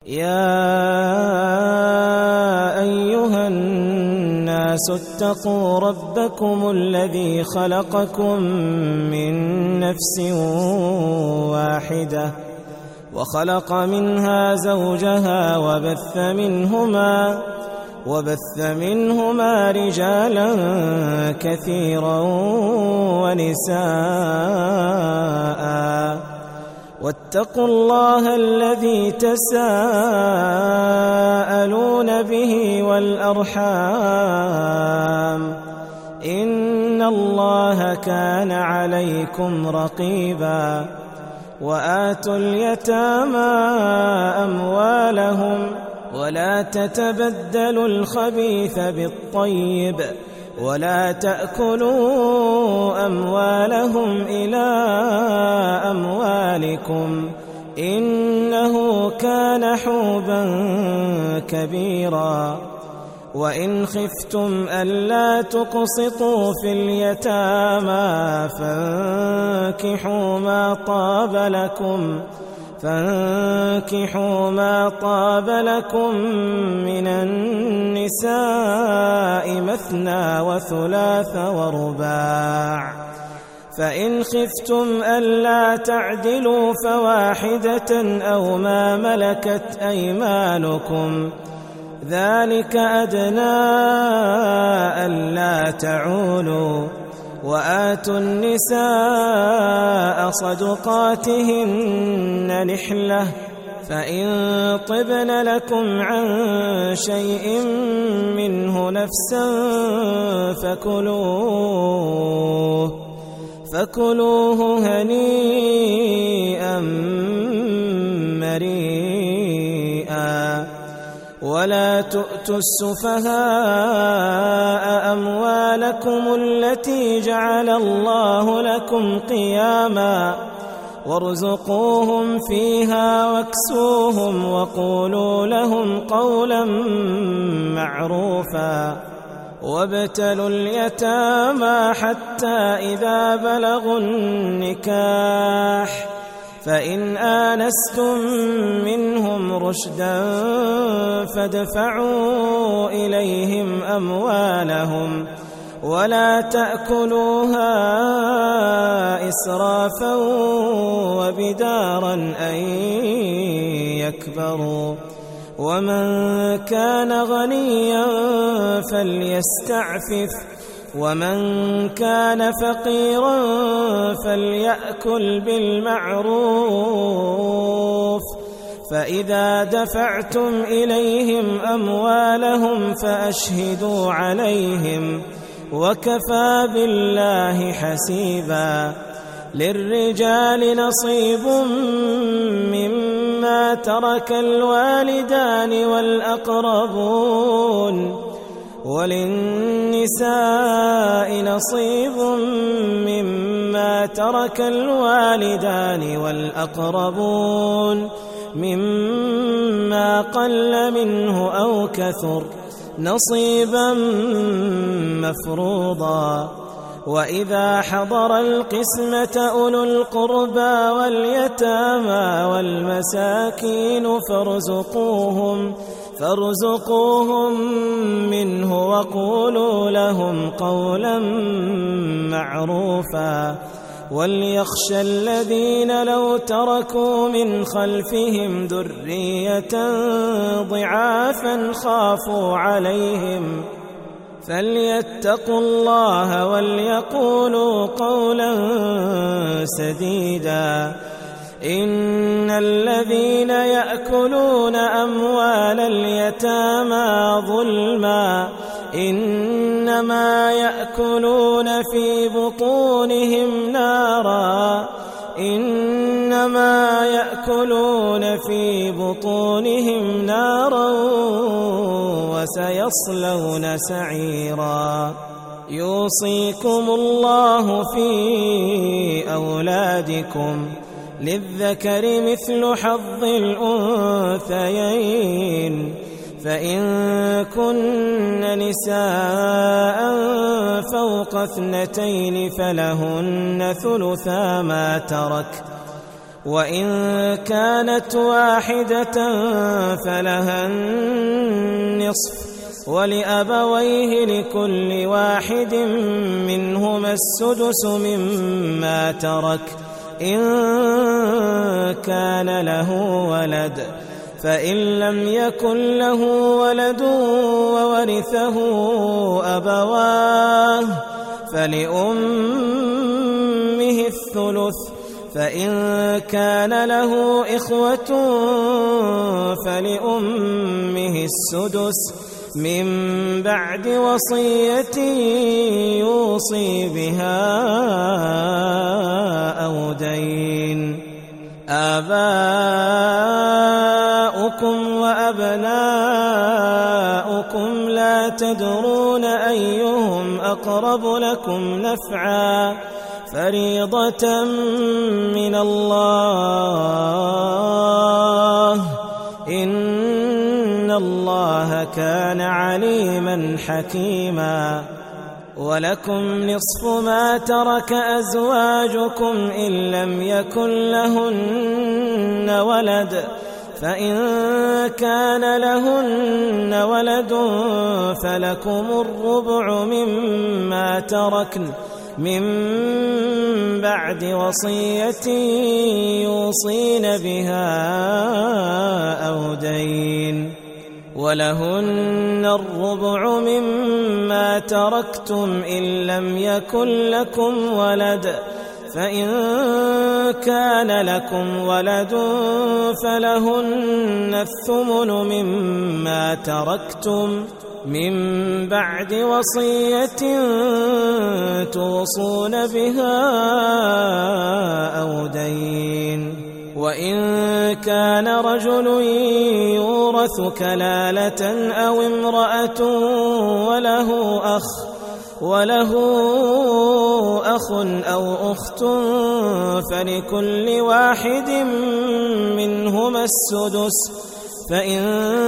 يا أيها الناس اتقوا ربكم الذي خلقكم من نفس واحدة وخلق منها زوجها وبث منهما رجالا كثيرا ونساء واتقوا الله الذي تساءلون به والأرحام إن الله كان عليكم رقيبا وآتوا اليتامى أموالهم ولا تتبدلوا الخبيث بالطيب ولا تأكلوا أموالهم إلى أموالكم إنه كان حوبا كبيرا وإن خفتم ألا تقسطوا في اليتامى فانكحوا ما طاب لكم من النساء مثنى وثلاث ورباع فإن خفتم ألا تعدلوا فواحدة أو ما ملكت أيمانكم ذلك أدنى ألا تعولوا وآتوا النساء صدقاتهن نحلة فإن طبن لكم عن شيء منه نفسا فكلوه هنيئا مريئا ولا تؤتوا السفهاء أموالكم التي جعل الله لكم قياما وارزقوهم فيها واكسوهم وقولوا لهم قولا معروفا وابتلوا اليتامى حتى إذا بلغوا النكاح فإن آنستم منهم رشدا فادفعوا إليهم أموالهم ولا تأكلوها إسرافا وبدارا أن يكبروا ومن كان غنيا فليستعفف ومن كان فقيرا فليأكل بالمعروف فإذا دفعتم إليهم أموالهم فأشهدوا عليهم وكفى بالله حسيبا للرجال نصيب مما ترك الوالدان والأقربون وللنساء نصيب مما ترك الوالدان والأقربون مما قل منه أو كثر نصيبا مفروضا وإذا حضر القسمة أولو القربى واليتامى والمساكين فارزقوهم منه وقولوا لهم قولا معروفا وليخشى الذين لو تركوا من خلفهم ذرية ضعافا خافوا عليهم فليتقوا الله وليقولوا قولا سديدا إن الذين يأكلون أموال اليتامى ظلما إنما يأكلون في بطونهم نارا وسيصلون سعيرا يوصيكم الله في أولادكم للذكر مثل حظ الأنثيين فإن كن نساء فوق 2 فلهن ثلثا ما ترك وإن كانت واحدة فلها النصف ولأبويه لكل واحد منهما السدس مما ترك إن كان له ولد، فإن لم يكن له ولد وورثه أبواه فلأمه الثلث، فإن كان له إخوة فلأمه السدس من بعد وصية يوصي بها أو دين. آباؤكم وأبناؤكم لا تدرون أيهم أقرب لكم نفعا فريضة من الله إن الله كان عليما حكيما. ولكم نصف ما ترك أزواجكم إن لم يكن لهن ولد، فإن كان لهن ولد فلكم الربع مما تركن من بعد وصية يوصين بها أو دين، ولهن الربع مما تركتم إن لم يكن لكم ولد، فإن كان لكم ولد فلهن الثمن مما تركتم من بعد وصية توصون بها أو دين. وإن كان رجل يورث كلالة أو امرأة وله أخ أو أخت فلكل واحد منهما السدس، فإن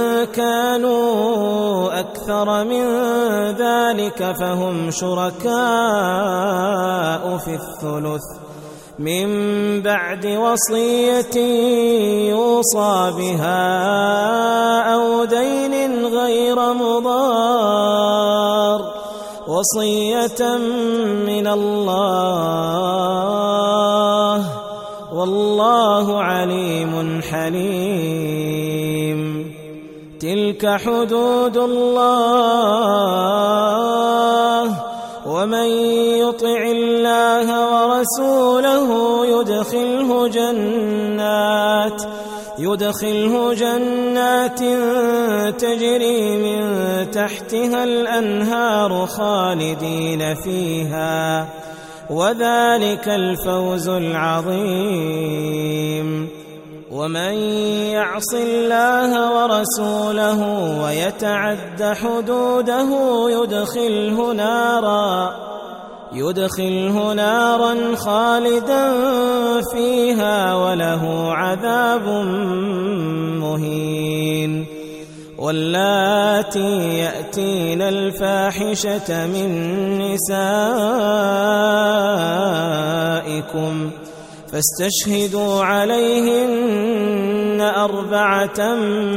كانوا أكثر من ذلك فهم شركاء في الثلث من بعد وصية يوصى بها أو دين غير مضار، وصية من الله والله عليم حليم. تلك حدود الله، ومن يطع الله ورسوله يدخله جنات تجري من تحتها الأنهار خالدين فيها، وذلك الفوز العظيم. ومن يعص الله ورسوله ويتعد حدوده يدخله نارا خالدا فيها وله عذاب مهين. واللاتي يأتين الفاحشة من نسائكم فاستشهدوا عليهن 4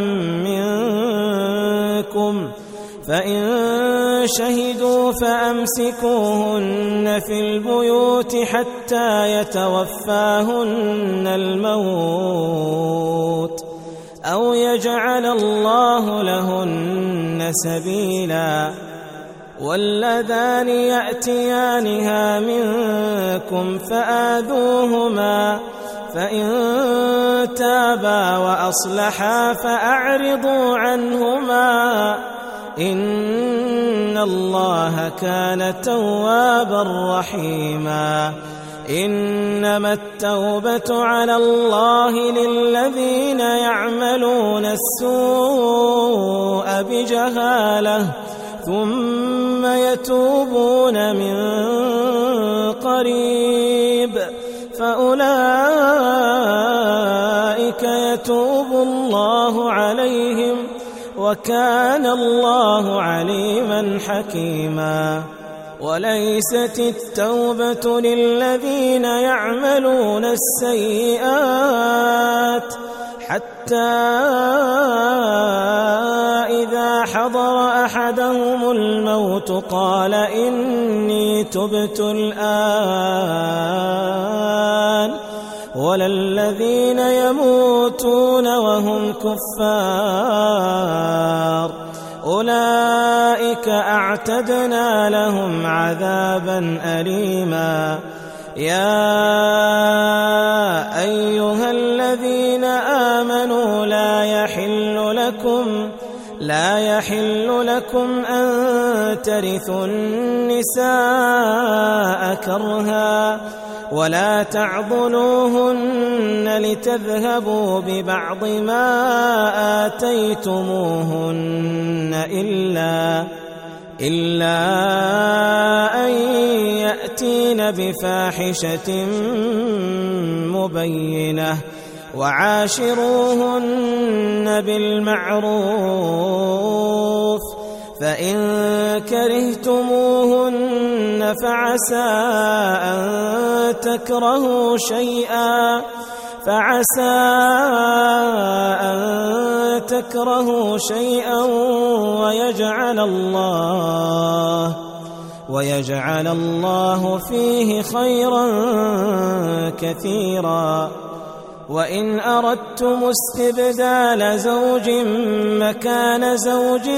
منكم، فإن شهدوا فأمسكوهن في البيوت حتى يتوفاهن الموت أو يجعل الله لهن سبيلا. واللذان يأتيانها منكم فآذوهما، فإن تابا وأصلحا فأعرضوا عنهما إن الله كان توابا رحيما. إنما التوبة على الله للذين يعملون السوء بجهالة ثم يتوبون من قريب فأولئك يتوب الله عليهم وكان الله عليما حكيما. وليست التوبة للذين يعملون السيئات حتى إذا حضر أحدهم الموت قال إني تبت الآن ولا الذين يموتون وهم كفار أولئك أعتدنا لهم عذابا أليما. يا أيها الذين آمنوا لا يحل لكم أن ترثوا النساء كرها ولا تعضلوهن لتذهبوا ببعض ما آتيتموهن إلا أن يأتين بفاحشة مبينة وعاشروهن بالمعروف فإن كرهتموهن فعسى أن تكرهوا شيئا ويجعل الله فيه خيرا كثيرا. وإن أردتم استبدال زوج مكان زوج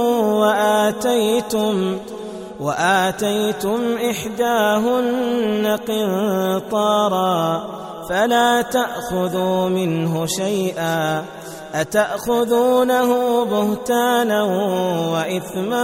وآتيتم إحداهن قنطارا فلا تأخذوا منه شيئا أتأخذونه بهتانا وإثما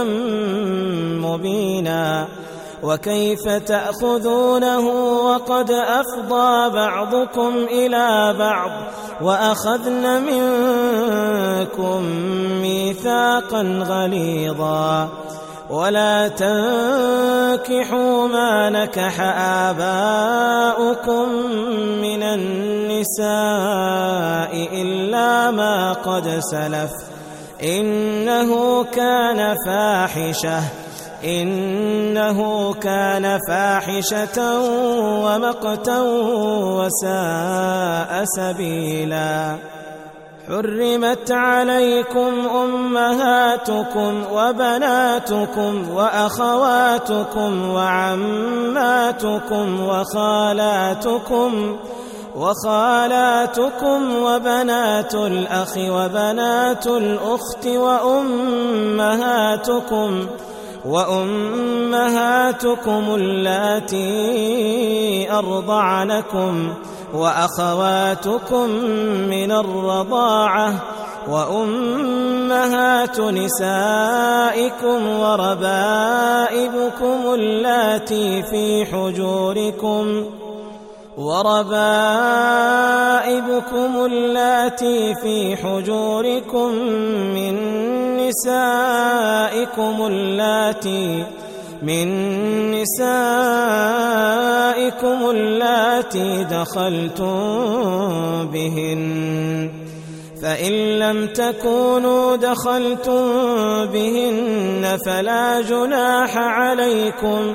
مبينا. وكيف تأخذونه وقد أفضى بعضكم إلى بعض وأخذن منكم ميثاقا غليظا. ولا تنكحوا ما نكح آباؤكم من النساء إلا ما قد سلف إنه كان فاحشة ومقتا وساء سبيلا. حرمت عليكم أمهاتكم وبناتكم وأخواتكم وعماتكم وخالاتكم وبنات الأخ وبنات الأخت وأمهاتكم اللاتي أرضعنكم وأخواتكم من الرضاعة وأمهات نسائكم وربائبكم اللاتي في حجوركم من نسائكم اللاتي دخلتم بهن فإن لم تكونوا دخلتم بهن فلا جناح عليكم.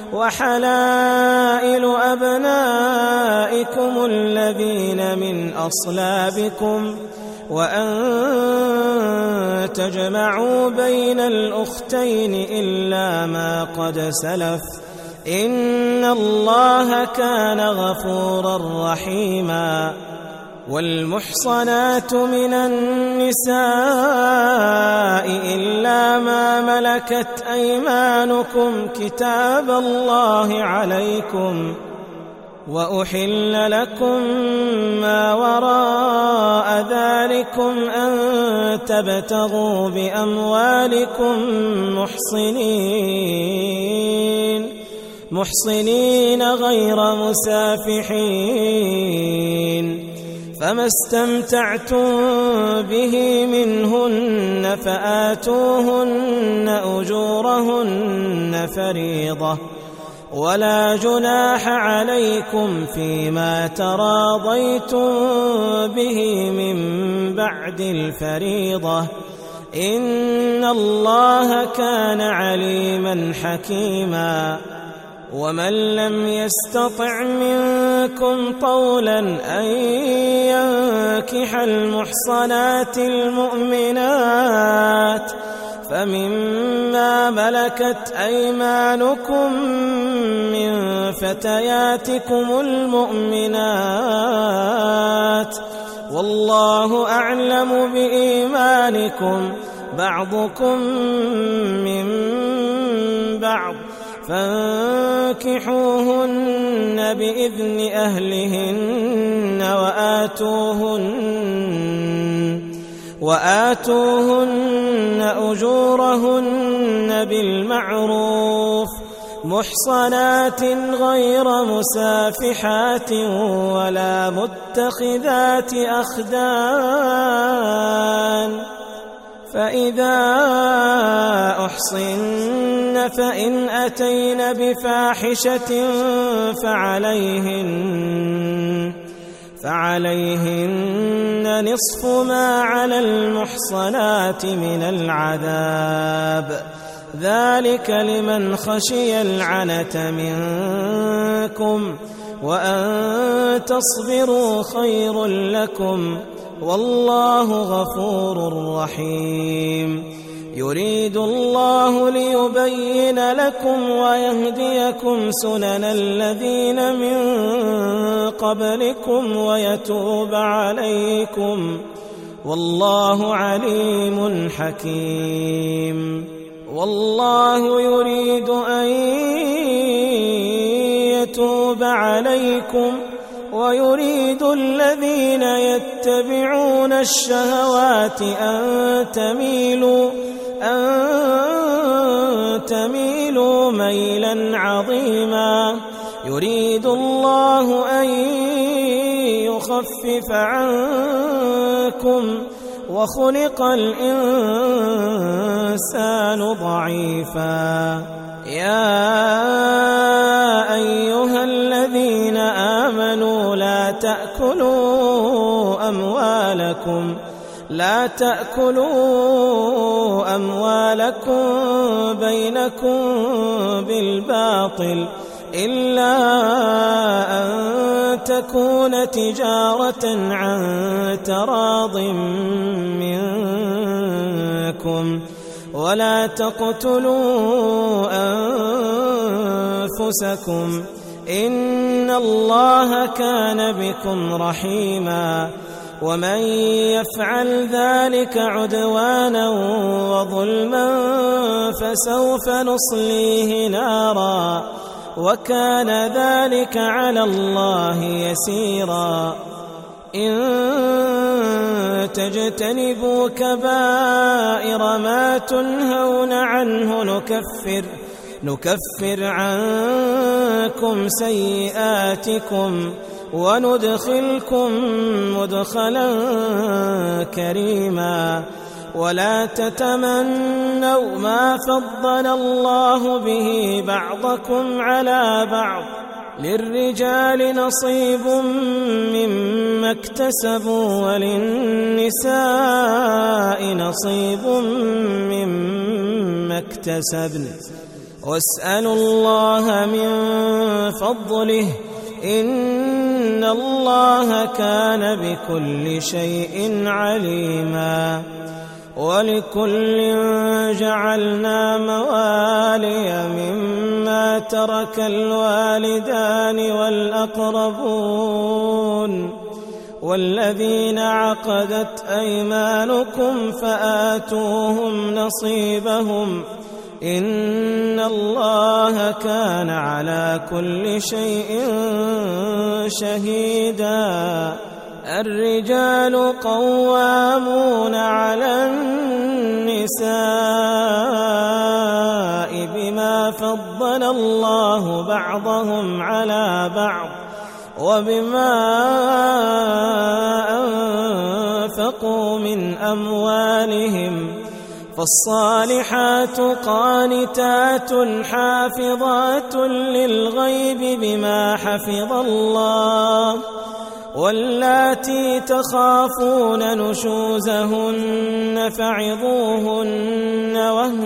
وحلائل أبنائكم الذين من أصلابكم وأن تجمعوا بين الأختين إلا ما قد سلف إن الله كان غفورا رحيما. والمحصنات من النساء إلا ما ملكت أيمانكم كتاب الله عليكم وأحل لكم ما وراء ذلكم أن تبتغوا بأموالكم محصنين غير مسافحين فما استمتعتم به منهن فآتوهن أجورهن فريضة ولا جناح عليكم فيما تراضيتم به من بعد الفريضة إن الله كان عليما حكيما ومن لم يستطع منكم طولا أن ينكح المحصنات المؤمنات فمما ملكت أيمانكم من فتياتكم المؤمنات والله أعلم بإيمانكم بعضكم من بعض فانكحوهن بإذن أهلهن وآتوهن أجورهن بالمعروف محصنات غير مسافحات ولا متخذات أخدان فإذا أحصن فإن أتين بفاحشة فعليهن نصف ما على المحصنات من العذاب ذلك لمن خشي العنة منكم وأن تصبروا خير لكم والله غفور رحيم يريد الله ليبين لكم ويهديكم سنن الذين من قبلكم ويتوب عليكم والله عليم حكيم والله يريد أن يتوب عليكم ويريد الذين يتبعون الشهوات أن تميلوا ميلا عظيما يريد الله أن يخفف عنكم وخلق الإنسان ضعيفا يا أيها الذين آمنوا لا تأكلوا أموالكم بينكم بالباطل إلا أن تكون تجارة عن تراض منكم ولا تقتلوا أنفسكم إن الله كان بكم رحيما ومن يفعل ذلك عدوانا وظلما فسوف نصليه نارا وكان ذلك على الله يسيرا إن تجتنبوا كبائر ما تنهون عنه نكفر عنكم سيئاتكم وندخلكم مدخلا كريما ولا تتمنوا ما فضل الله به بعضكم على بعض للرجال نصيب مما اكتسبوا وللنساء نصيب مما اكتسبن واسألوا الله من فضله إن الله كان بكل شيء عليما ولكل جعلنا موالي مما ترك الوالدان والأقربون والذين عقدت أيمانكم فآتوهم نصيبهم إن الله كان على كل شيء شهيدا الرجال قوامون على النساء بما فضل الله بعضهم على بعض وبما أنفقوا من أموالهم فالصالحات قانتات حافظات للغيب بما حفظ الله واللاتي تخافون نشوزهن فعظوهن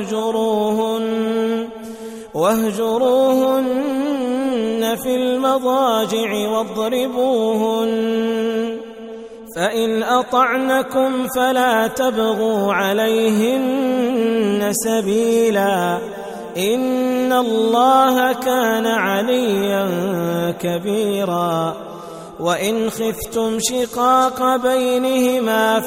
واهجروهن في المضاجع واضربوهن فإن أطعنكم فلا تبغوا عليهن سبيلا إن الله كان عليا كبيرا وإن خفتم شقاق بينهما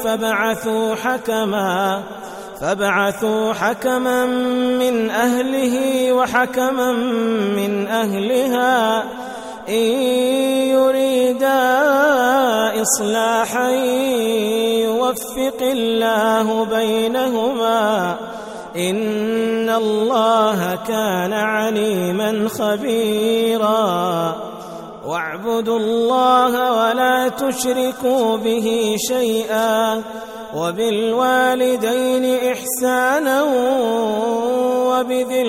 فابعثوا حكما من أهله وحكما من أهلها إن يريدا إصلاحا يوفق الله بينهما إن الله كان عليما خبيرا واعبدوا الله ولا تشركوا به شيئا وبالوالدين إحسانا وبذي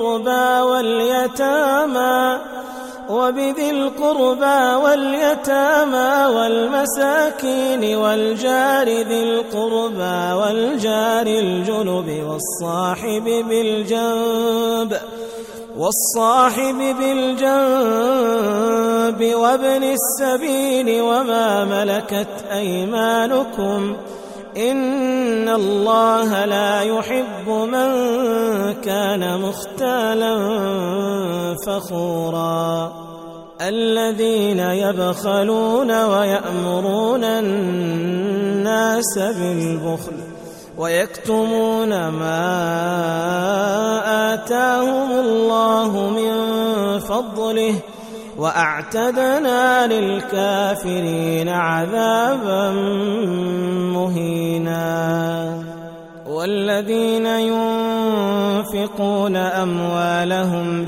القربى واليتامى والمساكين والجار ذي القربى والجار الجنب والصاحب بالجنب وابن السبيل وما ملكت أيمانكم إن الله لا يحب من كان مختالا فخورا الذين يبخلون ويأمرون الناس بالبخل ويكتمون ما آتاهم الله من فضله وأعتدنا للكافرين عذابا مهينا والذين ينفقون أموالهم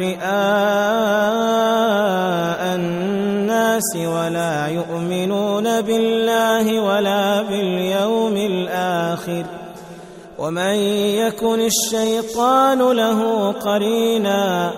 رئاء الناس ولا يؤمنون بالله ولا باليوم الآخر ومن يكن الشيطان له قرينا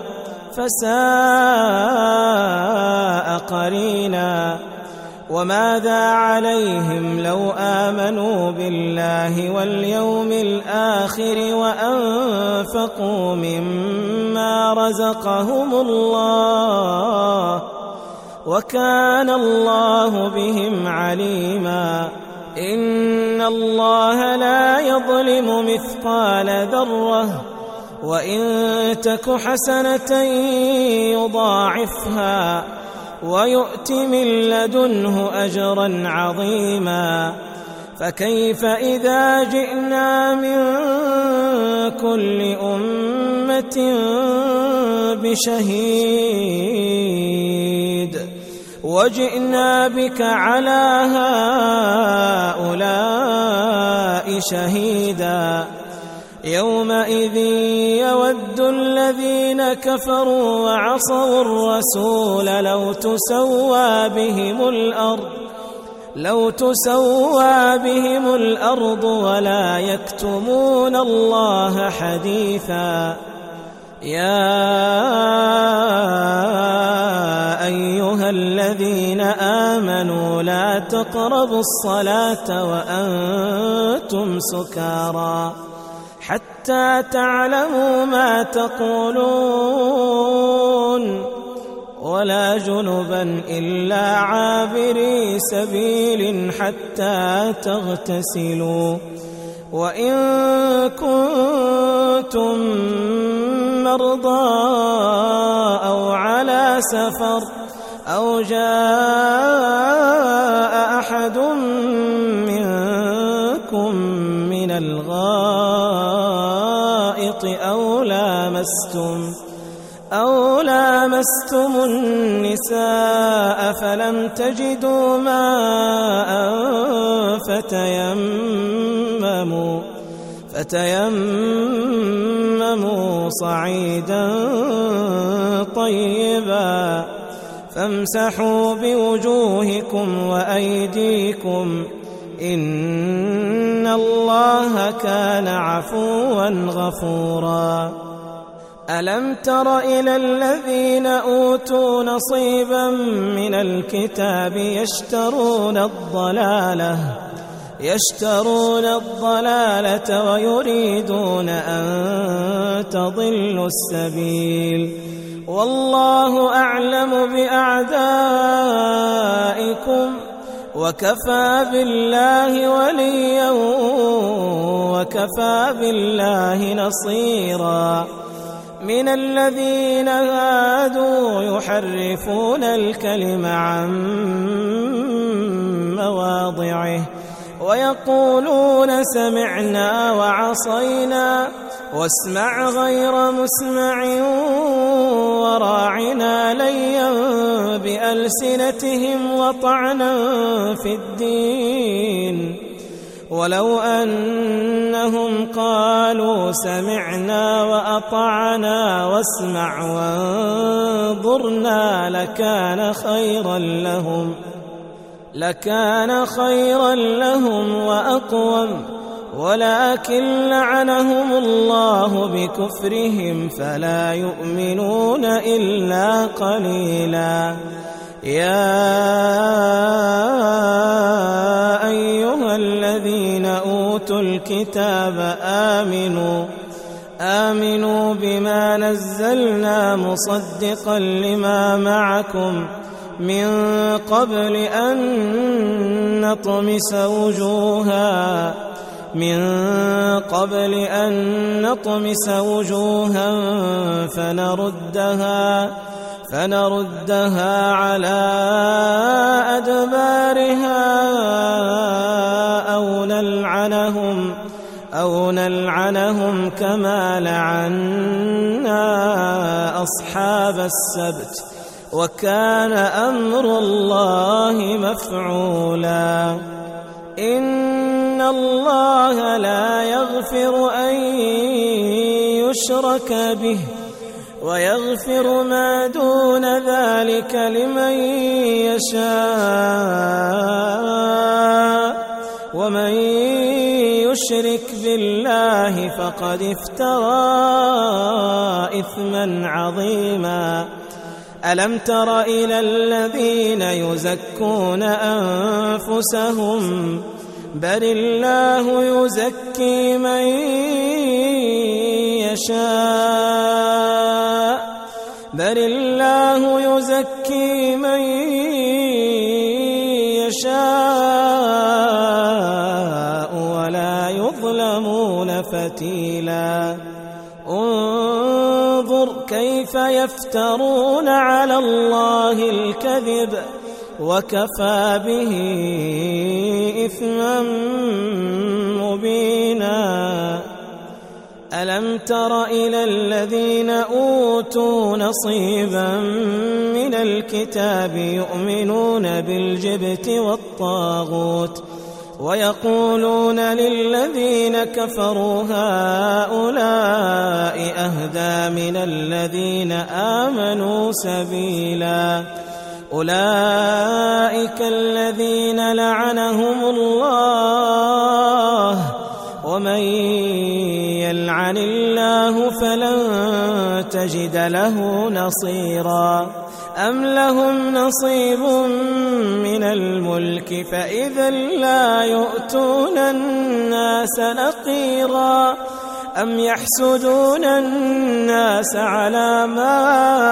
فساء قرينا وماذا عليهم لو آمنوا بالله واليوم الآخر وأنفقوا مما رزقهم الله وكان الله بهم عليما إن الله لا يظلم مثقال ذرة وإن تك حسنة يضاعفها ويؤت من لدنه أجرا عظيما فكيف إذا جئنا من كل أمة بشهيد وجئنا بك على هؤلاء شهيدا يومئذ يود الذين كفروا وعصوا الرسول لو تسوى بهم الأرض ولا يكتمون الله حديثا يا أيها الذين آمنوا لا تقربوا الصلاة وأنتم سكارى حتى تعلموا ما تقولون ولا جنبا إلا عابري سبيل حتى تغتسلوا وإن كنتم مرضى أو على سفر أو جاء أحد منكم من الغائط أو لامستم النساء فلم تجدوا ماء فتيمموا صعيدا طيبا فامسحوا بوجوهكم وأيديكم إن الله كان عفوا غفورا ألم تر إلى الذين أوتوا نصيبا من الكتاب يشترون الضلالة ويريدون أن تضلوا السبيل والله أعلم بأعدائكم وكفى بالله وليا وكفى بالله نصيرا من الذين هادوا يحرفون الكلم عن مواضعه ويقولون سمعنا وعصينا واسمع غير مسمع وراعنا ليا بألسنتهم وطعنا في الدين ولو أنهم قالوا سمعنا وأطعنا واسمع وانظرنا لكان خيرا لهم وأقوم ولكن لعنهم الله بكفرهم فلا يؤمنون إلا قليلا يا أيها الذين أوتوا الكتاب آمنوا بما نزلنا مصدقا لما معكم من قبل أن نطمس وجوها فنردها على أدبارها أو نلعنهم كما لعنا أصحاب السبت وكان أمر الله مفعولا إن الله لا يغفر أن يشرك به ويغفر ما دون ذلك لمن يشاء ومن يشرك بالله فقد افترى إثما عظيما ألم تر إلى الذين يزكون أنفسهم بل الله يزكي من يشاء ولا يظلمون فتيلا انظر كيف يفترون على الله الكذب وكفى به إثما مبينا ألم تر إلى الذين أوتوا نصيبا من الكتاب يؤمنون بالجبت والطاغوت ويقولون للذين كفروا هؤلاء أهدى من الذين آمنوا سبيلا أولئك الذين لعنهم الله ومن يلعن الله فلن تجد له نصيرا أم لهم نصيب من الملك فإذا لا يؤتون الناس نقيرا أم يحسدون الناس على ما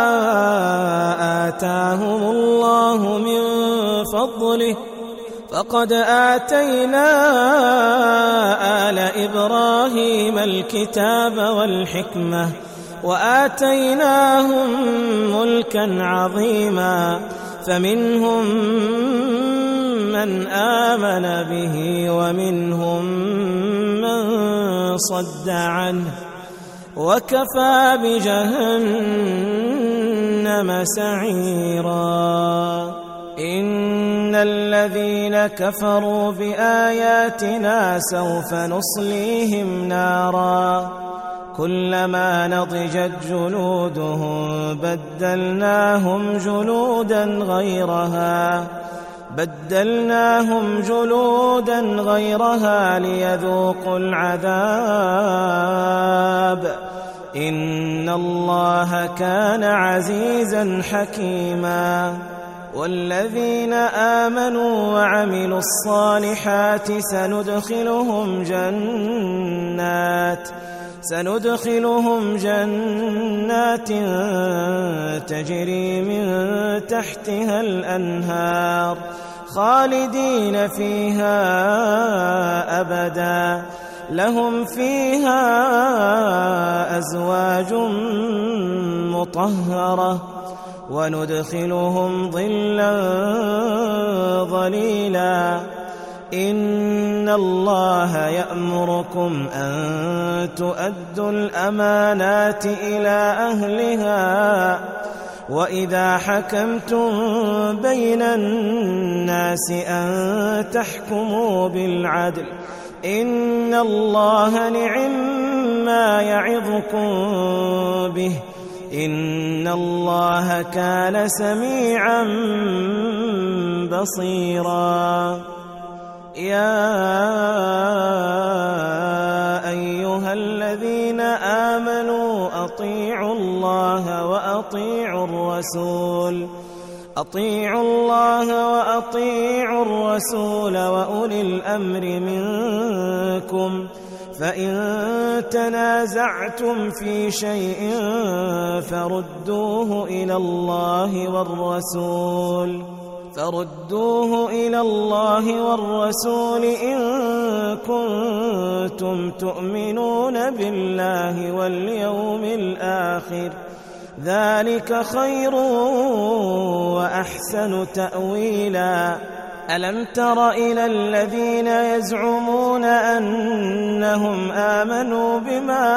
آتاهم الله من فضله فقد آتينا آل إبراهيم الكتاب والحكمة وآتيناهم ملكا عظيما فمنهم من آمن به ومنهم من صد عنه وكفى بجهنم سعيرا إن الذين كفروا بآياتنا سوف نصليهم نارا كلما نضجت جلودهم بدلناهم جلودا غيرها ليذوقوا العذاب إن إن الله كان عزيزا حكيما والذين آمنوا وعملوا الصالحات سندخلهم جنات تجري من تحتها الأنهار خالدين فيها أبدا لهم فيها أزواج مطهرة وندخلهم ظلا ظليلا إن الله يأمركم أن تؤدوا الأمانات إلى أهلها وإذا حكمتم بين الناس أن تحكموا بالعدل إن الله نعما يعظكم به إن الله كان سميعا بصيرا يا أيها الذين آمنوا أطيعوا الله وأطيعوا الرسول وأولي الأمر منكم فإن تنازعتم في شيء فردوه إلى الله والرسول إن كنتم تؤمنون بالله واليوم الآخر ذلك خير وأحسن تأويلا ألم تر إلى الذين يزعمون أنهم آمنوا بما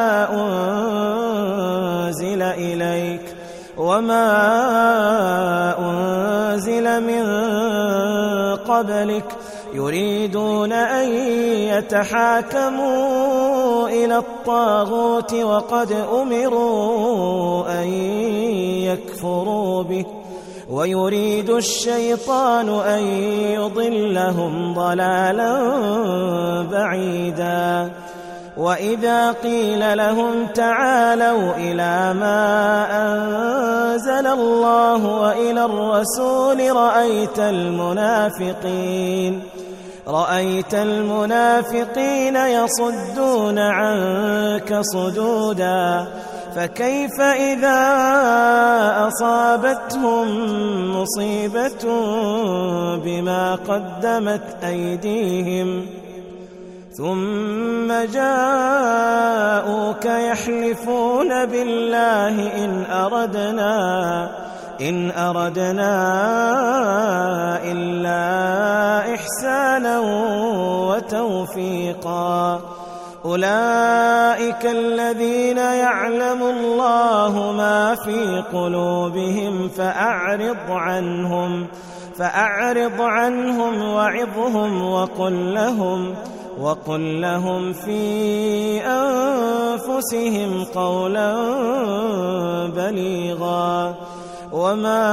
أنزل إليك وما أنزل من قبلك يريدون أن يتحاكموا إلى الطاغوت وقد أمروا أن يكفروا به ويريد الشيطان أن يضلهم ضلالا بعيدا وإذا قيل لهم تعالوا إلى ما أنزل الله وإلى الرسول رأيت المنافقين يصدون عنك صدودا فكيف إذا أصابتهم مصيبة بما قدمت أيديهم ثم جاءوك يحلفون بالله إن أردنا إلا إحسانا وتوفيقا أولئك الذين يعلم الله ما في قلوبهم فأعرض عنهم وعظهم وقل لهم في أنفسهم قولا بليغا وما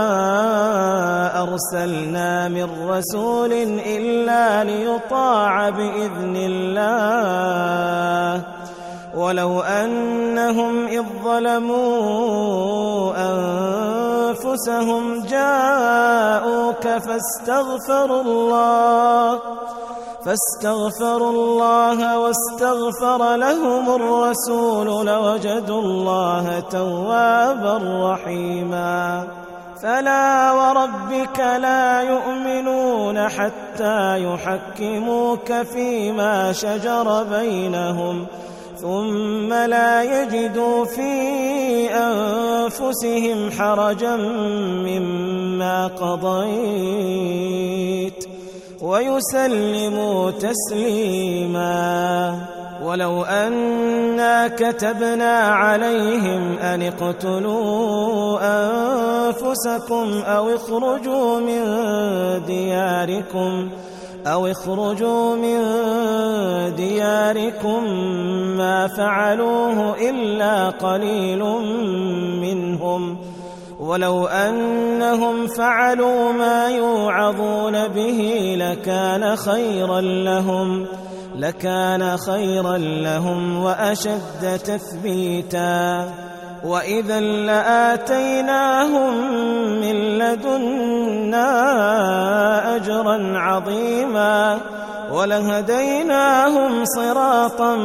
أرسلنا من رسول إلا ليطاع بإذن الله ولو أنهم إذ ظلموا أنفسهم جاءوك فاستغفروا الله واستغفر لهم الرسول لوجدوا الله توابا رحيما فلا وربك لا يؤمنون حتى يحكموك فيما شجر بينهم ثم لا يجدوا في أنفسهم حرجا مما قضيت ويسلموا تسليما ولو أنا كتبنا عليهم أن اقتلوا أنفسكم أو اخرجوا من دياركم ما فعلوه إلا قليل منهم ولو أنهم فعلوا ما يوعظون به لكان خيرا لهم وأشد تثبيتا وإذا لآتيناهم من لدنا أجرا عظيما ولهديناهم صراطا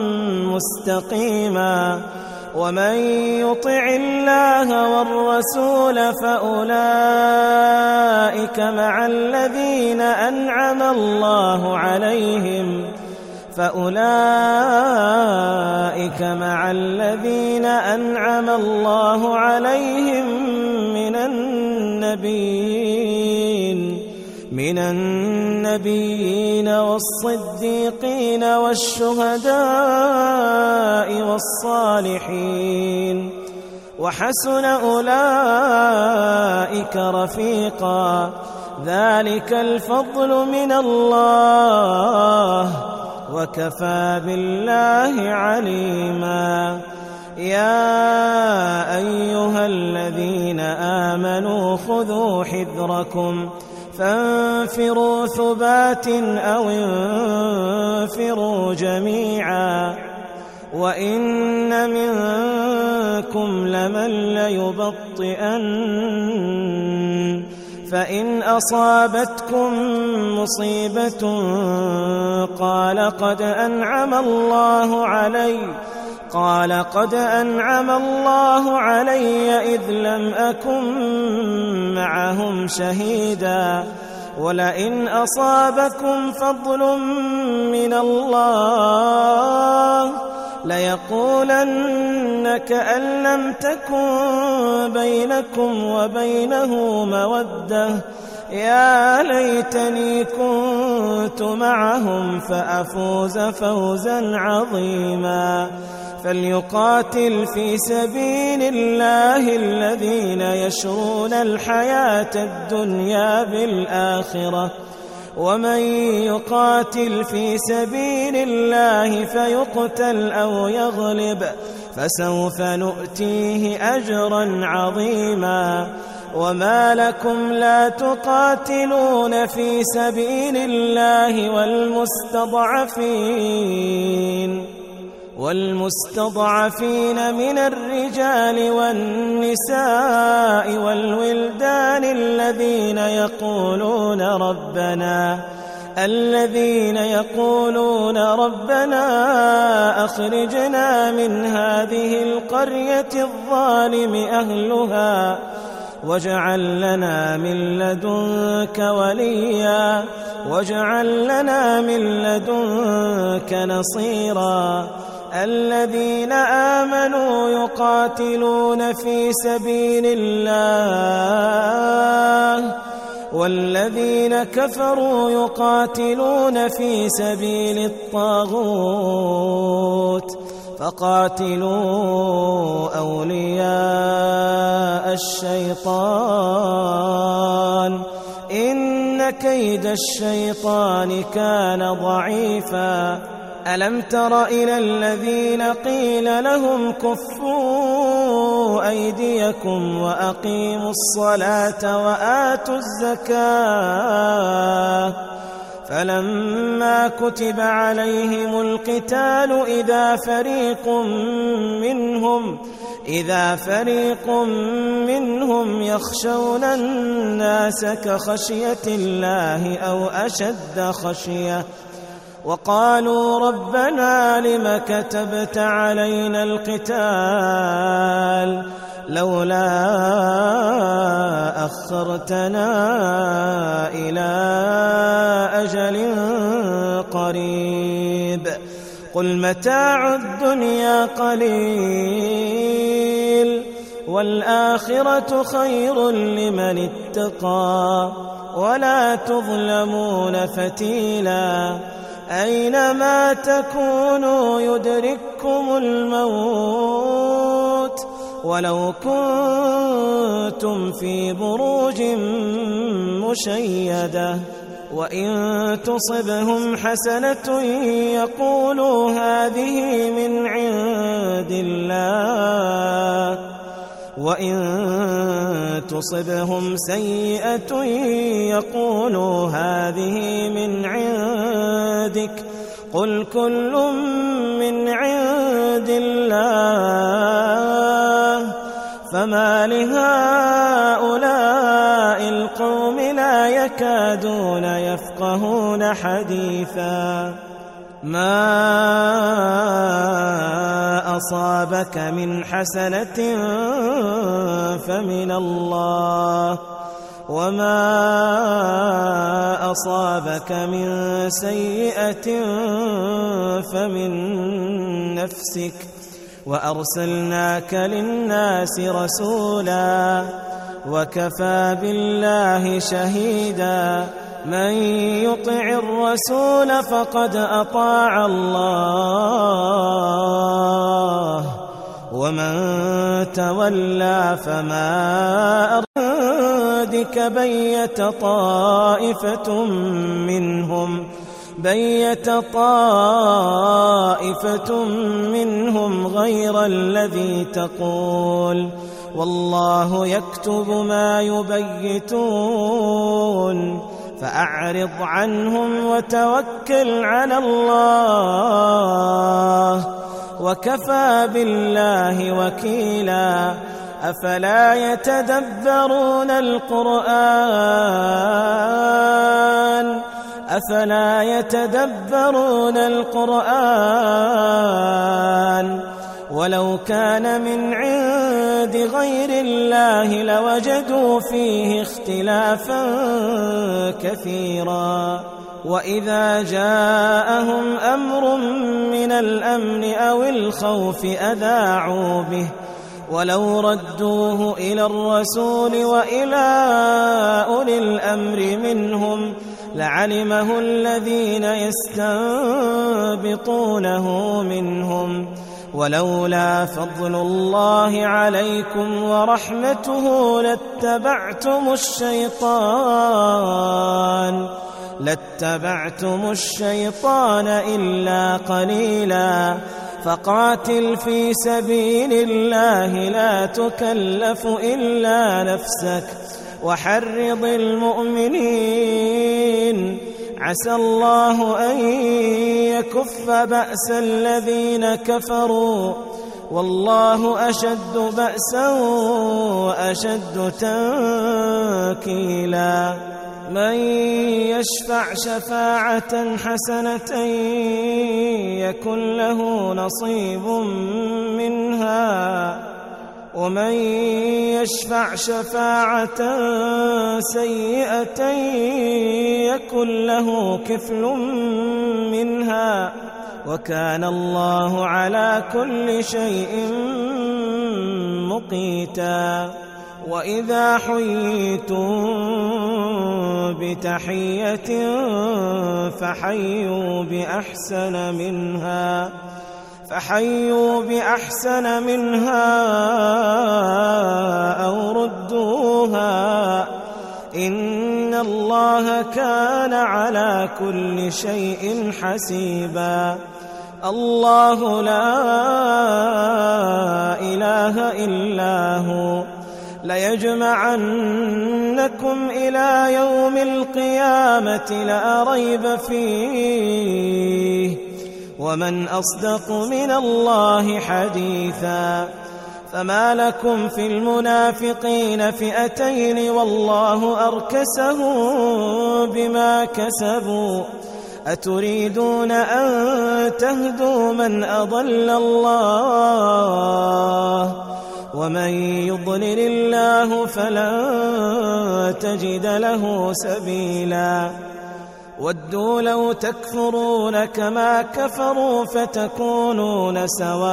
مستقيما ومن يطع الله والرسول فأولئك مع الذين أنعم الله عليهم من النبيين والصديقين والشهداء والصالحين وحسن أولئك رفيقا ذلك الفضل من الله وكفى بالله عليما يا أيها الذين آمنوا خذوا حذركم فانفروا ثبات أو انفروا جميعا وإن منكم لمن ليبطئن فإن أصابتكم مصيبة قال قد أنعم الله علي إذ لم أكن معهم شهيدا ولئن أصابكم فضل من الله ليقولن كأن لم تكن بينكم وبينه مودة يا ليتني كنت معهم فأفوز فوزا عظيما فليقاتل في سبيل الله الذين يشرون الحياة الدنيا بالآخرة ومن يقاتل في سبيل الله فيقتل أو يغلب فسوف نؤتيه أجرا عظيما وما لكم لا تقاتلون في سبيل الله والمستضعفين من الرجال والنساء والولدان الذين يقولون ربنا أخرجنا من هذه القرية الظالم أهلها واجعل لنا من لدنك وليا واجعل لنا من لدنك نصيرا الذين آمنوا يقاتلون في سبيل الله والذين كفروا يقاتلون في سبيل الطاغوت فقاتلوا أولياء الشيطان إن كيد الشيطان كان ضعيفا ألم تر إلى الذين قيل لهم كفوا أيديكم وأقيموا الصلاة وآتوا الزكاة فلما كتب عليهم القتال إذا فريق منهم يخشون الناس كخشية الله أو أشد خشية وقالوا ربنا لم كتبت علينا القتال لولا أخرتنا إلى أجل قريب قل متاع الدنيا قليل والآخرة خير لمن اتقى ولا تظلمون فتيلا أينما تكونوا يدرككم الموت ولو كنتم في بروج مشيدة وإن تصبهم حسنة يقولوا هذه من عند الله وإن تصبهم سيئة يقولوا هذه من عندك قل كل من عند الله فما لهؤلاء القوم لا يكادون يفقهون حديثا ما أصابك من حسنة فمن الله وما أصابك من سيئة فمن نفسك وأرسلناك للناس رسولا وكفى بالله شهيدا من يطع الرسول فقد أطاع الله ومن تولى فما أرادك بيت طائفة منهم غير الذي تقول والله يكتب ما يبيتون فأعرض عنهم وتوكل على الله وكفى بالله وكيلا أفلا يتدبرون القرآن ولو كان من عند غير الله لوجدوا فيه اختلافا كثيرا وإذا جاءهم أمر من الأمن أو الخوف أذاعوا به ولو ردوه إلى الرسول وإلى أولي الأمر منهم لعلمه الذين يستنبطونه منهم ولولا فضل الله عليكم ورحمته لاتبعتم الشيطان إلا قليلا فقاتل في سبيل الله لا تكلف إلا نفسك وحرض المؤمنين عسى الله أن يكف بأس الذين كفروا والله أشد بأسا وأشد تنكيلا من يشفع شفاعة حسنة يكن له نصيب منها ومن يشفع شفاعة سيئة يكن له كفل منها وكان الله على كل شيء مقيتا وإذا حييتم بتحية فحيوا بأحسن منها أو ردوها إن الله كان على كل شيء حسيبا الله لا إله إلا هو ليجمعنكم إلى يوم القيامة لا ريب فيه ومن أصدق من الله حديثا فما لكم في المنافقين فئتين والله أركسهم بما كسبوا أتريدون أن تهدوا من أضل الله ومن يضلل الله فلن تجد له سبيلا ودوا لو تكفرون كما كفروا فتكونون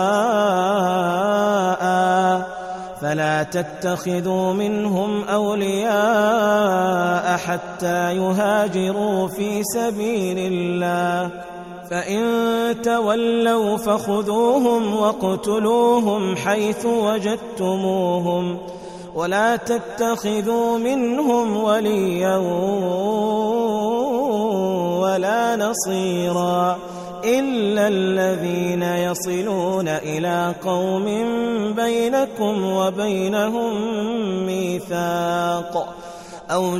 سواء فلا تتخذوا منهم أولياء حتى يهاجروا في سبيل الله فإن تولوا فخذوهم واقتلوهم حيث وجدتموهم ولا تتخذوا منهم وليا ولا نصيرا إلا الذين يصلون إلى قوم بينكم وبينهم ميثاق أو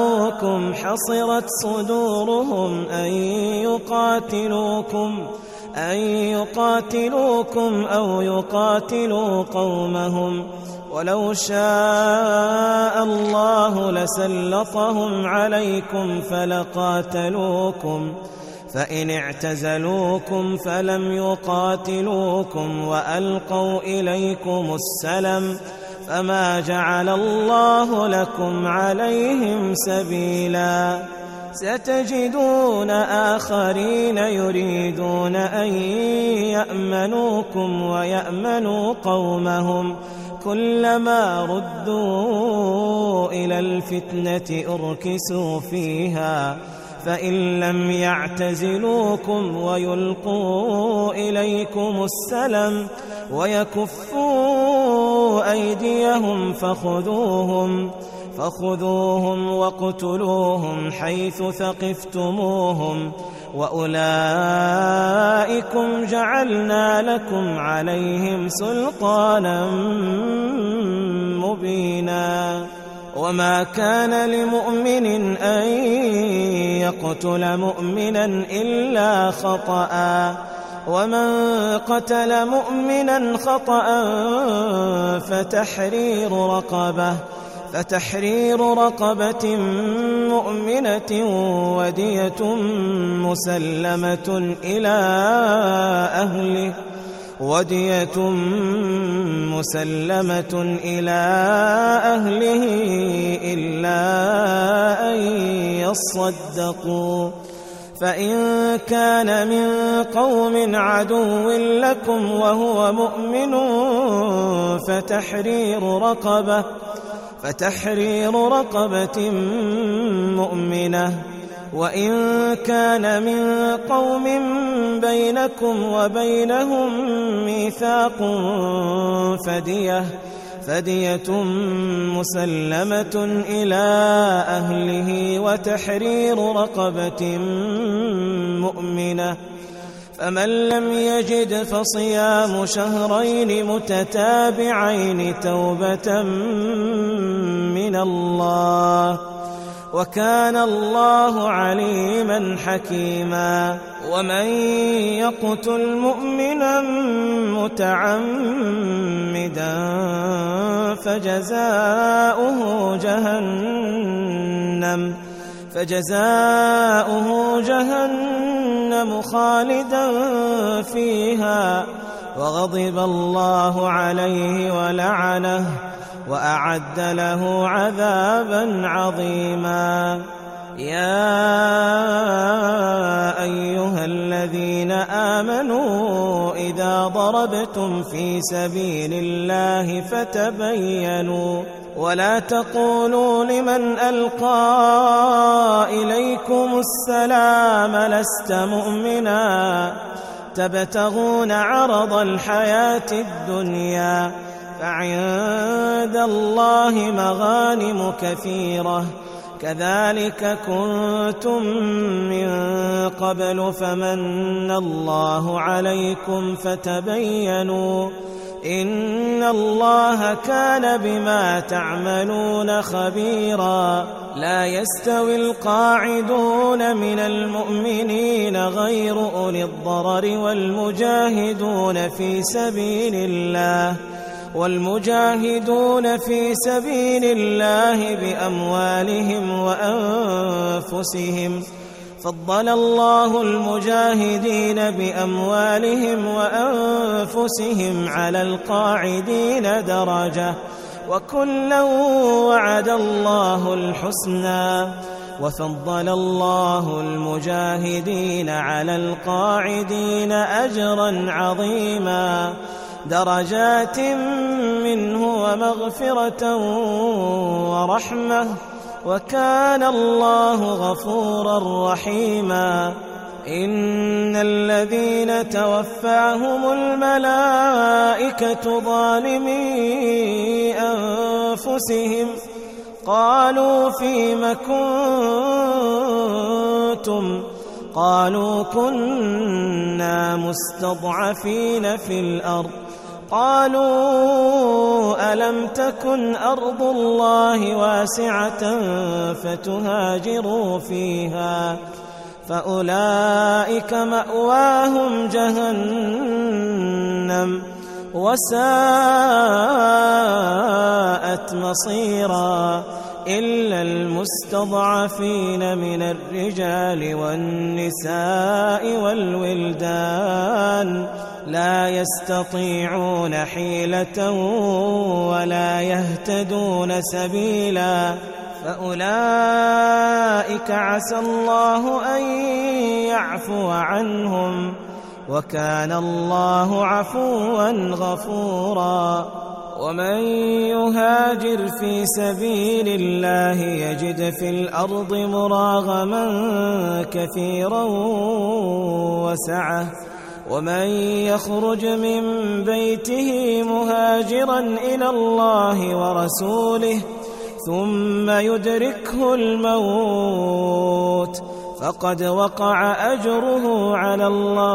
جاءوكم حصرت صدورهم أن يقاتلوكم أن يقاتلوكم أو يقاتلوا قومهم، ولو شاء الله لسلطهم عليكم فلقاتلوكم، فإن اعتزلوكم فلم يقاتلوكم وألقوا إليكم السلم فما جعل الله لكم عليهم سبيلا. ستجدون آخرين يريدون أن يأمنوكم ويأمنوا قومهم، كلما ردوا إلى الفتنة أركسوا فيها، فإن لم يعتزلوكم ويلقوا إليكم السلم ويكفوا أيديهم فخذوهم واقتلوهم حيث ثقفتموهم، وأولئكم جعلنا لكم عليهم سلطانا مبينا. وما كان لمؤمن أن يقتل مؤمنا إلا خطأ، ومن قتل مؤمنا خطأ فتحرير رقبة مؤمنة ودية مسلمة إلى أهله إلا أن يصدقوا، فإن كان من قوم عدو لكم وهو مؤمن فتحرير رقبة مؤمنة، وإن كان من قوم بينكم وبينهم ميثاق فدية مسلمة إلى أهله وتحرير رقبة مؤمنة، فمن لم يجد فصيام شهرين متتابعين توبة من الله، وكان الله عليما حكيما. ومن يقتل مؤمنا متعمدا فجزاؤه جهنم خالدا فيها وغضب الله عليه ولعنه وأعد له عذابا عظيما. يا أيها الذين آمنوا إذا ضربتم في سبيل الله فتبينوا ولا تقولوا لمن ألقى إليكم السلام لست مؤمنا تبتغون عرض الحياة الدنيا فعند الله مغانم كثيرة كذلك كنتم من قبل فمن الله عليكم فتبينوا إن الله كان بما تعملون خبيرا. لا يستوي القاعدون من المؤمنين غير أولي الضرر والمجاهدون في سبيل الله بأموالهم وأنفسهم فضل الله المجاهدين بأموالهم وأنفسهم على القاعدين درجة وكلا وعد الله الحسنى وفضل الله المجاهدين على القاعدين أجرا عظيما درجات منه ومغفرة ورحمة وكان الله غفورا رحيما. إن الذين توفاهم الملائكة ظالمي أنفسهم قالوا فيم كنتم قالوا كنا مستضعفين في الأرض قالوا ألم تكن أرض الله واسعة فتهاجروا فيها فأولئك مأواهم جهنم وساءت مصيرا إلا المستضعفين من الرجال والنساء والولدان لا يستطيعون حيلة ولا يهتدون سبيلا فأولئك عسى الله أن يعفو عنهم وكان الله عفوا غفورا ومن يهاجر في سبيل الله يجد في الأرض مراغما كثيرا وسعة ومن يخرج من بيته مهاجرا إلى الله ورسوله ثم يدركه الموت فقد وقع أجره على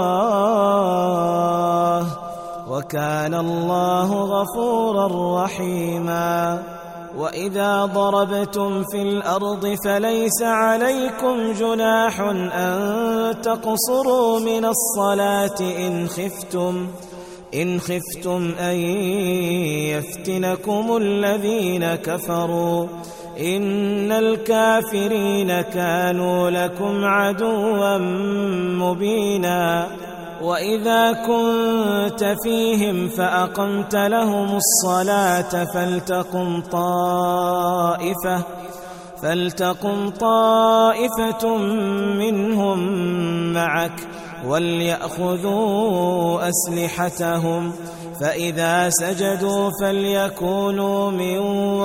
الله وكان الله غفورا رحيما وإذا ضربتم في الأرض فليس عليكم جناح أن تقصروا من الصلاة إن خفتم أن يفتنكم الذين كفروا إن الكافرين كانوا لكم عدوا مبينا وإذا كنت فيهم فأقمت لهم الصلاة فلتقم طائفة منهم معك وليأخذوا أسلحتهم فإذا سجدوا فليكونوا من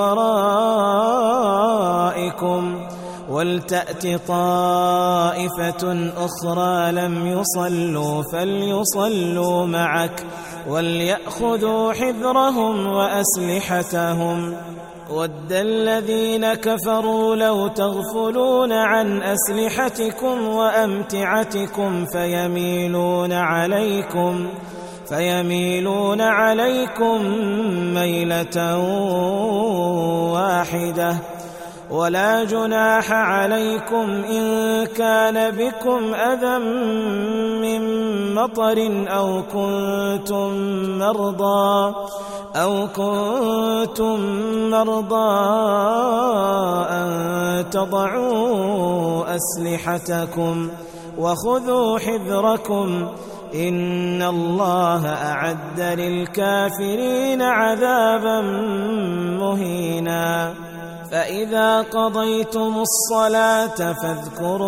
ورائكم ولتأت طائفة أخرى لم يصلوا فليصلوا معك وليأخذوا حذرهم وأسلحتهم ود الذين كفروا لو تغفلون عن أسلحتكم وأمتعتكم فيميلون عليكم ميلة واحدة ولا جناح عليكم إن كان بكم أذى من مطر أو كنتم مرضى أن تضعوا أسلحتكم وخذوا حذركم إن الله أعد للكافرين عذابا مهينا فإذا قضيتم الصلاة فاذكروا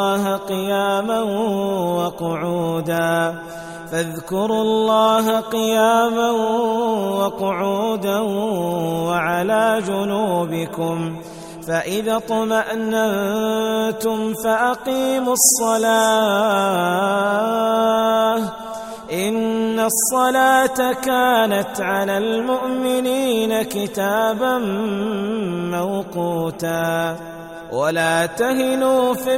الله قياما وقعودا وعلى جنوبكم فإذا اطمأننتم فأقيموا الصلاة إن الصلاة كانت على المؤمنين كتابا موقوتا ولا تهنوا في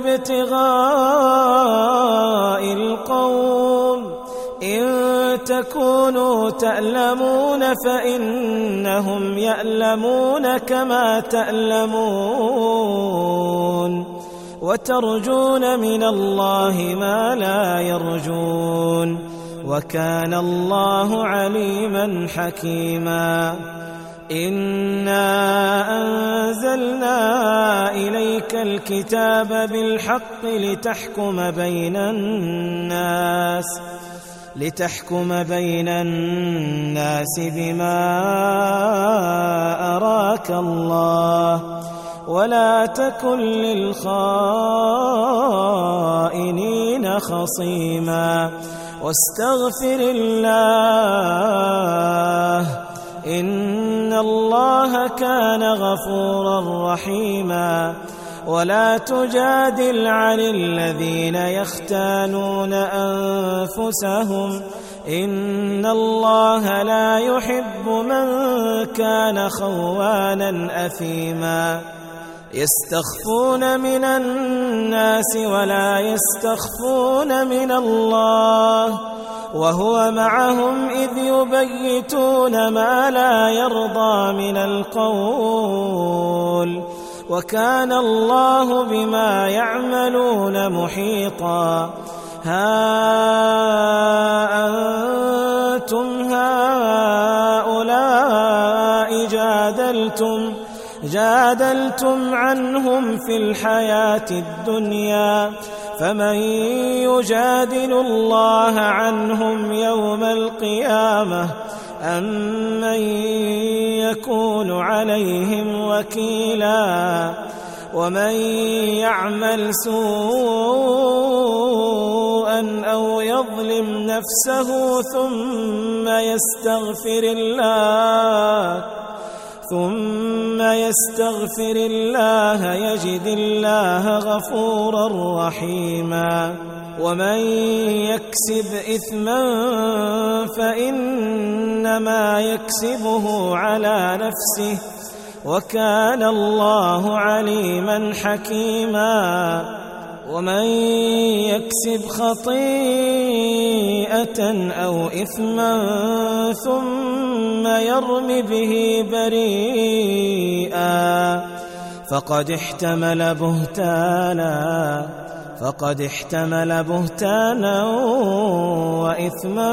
ابتغاء القوم إن تكونوا تألمون فإنهم يألمون كما تألمون وترجون من الله ما لا يرجون وكان الله عليما حكيما إنا أنزلنا إليك الكتاب بالحق لتحكم بين الناس بما أراك الله ولا تكن للخائنين خصيما واستغفر الله إن الله كان غفورا رحيما ولا تجادل عن الذين يختانون أنفسهم إن الله لا يحب من كان خوانا أثيما يستخفون من الناس ولا يستخفون من الله وهو معهم إذ يبيتون ما لا يرضى من القول وكان الله بما يعملون محيطا ها أنتم هؤلاء جادلتم عنهم في الحياة الدنيا فمن يجادل الله عنهم يوم القيامة أم من يكون عليهم وكيلا ومن يعمل سوءا أو يظلم نفسه ثم يستغفر الله يجد الله غفورا رحيما ومن يكسب إثما فإنما يكسبه على نفسه وكان الله عليما حكيما ومن يكسب خطيئة أو إثما ثم يرم به بريئا فقد احتمل بهتانا وإثما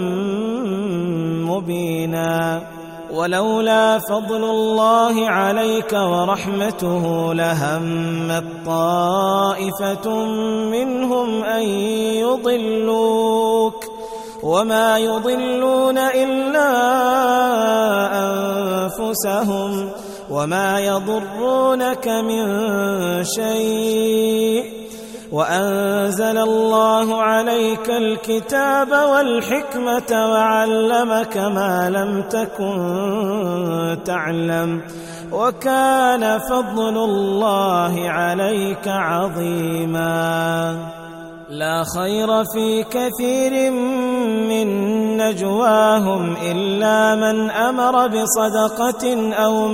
مبينا ولولا فضل الله عليك ورحمته لهمت طائفة منهم أن يضلوك وما يضلون إلا أنفسهم وما يضرونك من شيء وأنزل الله عليك الكتاب والحكمة وعلمك ما لم تكن تعلم وكان فضل الله عليك عظيما لا خير في كثير من نجواهم إلا من أمر بصدقة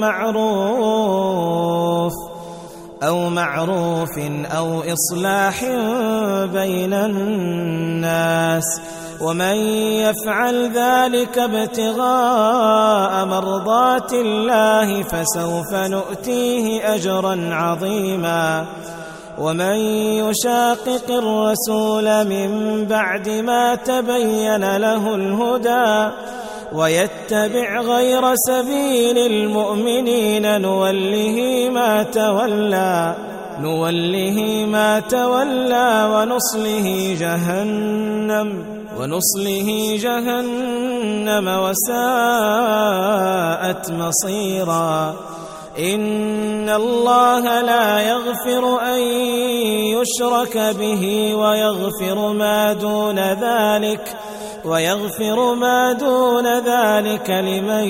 أو معروف أو إصلاح بين الناس ومن يفعل ذلك ابتغاء مرضات الله فسوف نؤتيه أجرا عظيما ومن يشاقق الرسول من بعد ما تبين له الهدى ويتبع غير سبيل المؤمنين نوله ما تولى ونصله جهنم وساءت مصيرا إن الله لا يغفر أن يشرك به ويغفر ما دون ذلك لمن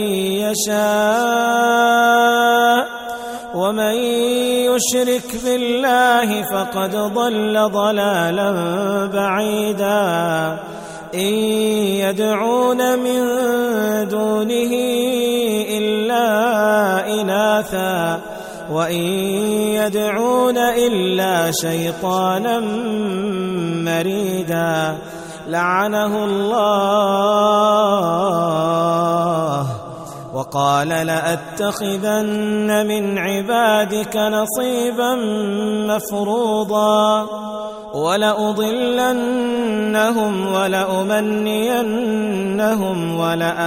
يشاء ومن يشرك بالله فقد ضل ضلالا بعيدا إن يدعون من دونه إلا إناثا وإن يدعون إلا شيطانا مريدا لعنه الله وقال لأتخذن من عبادك نصيبا مفروضا ولأضلنهم ولأمنينهم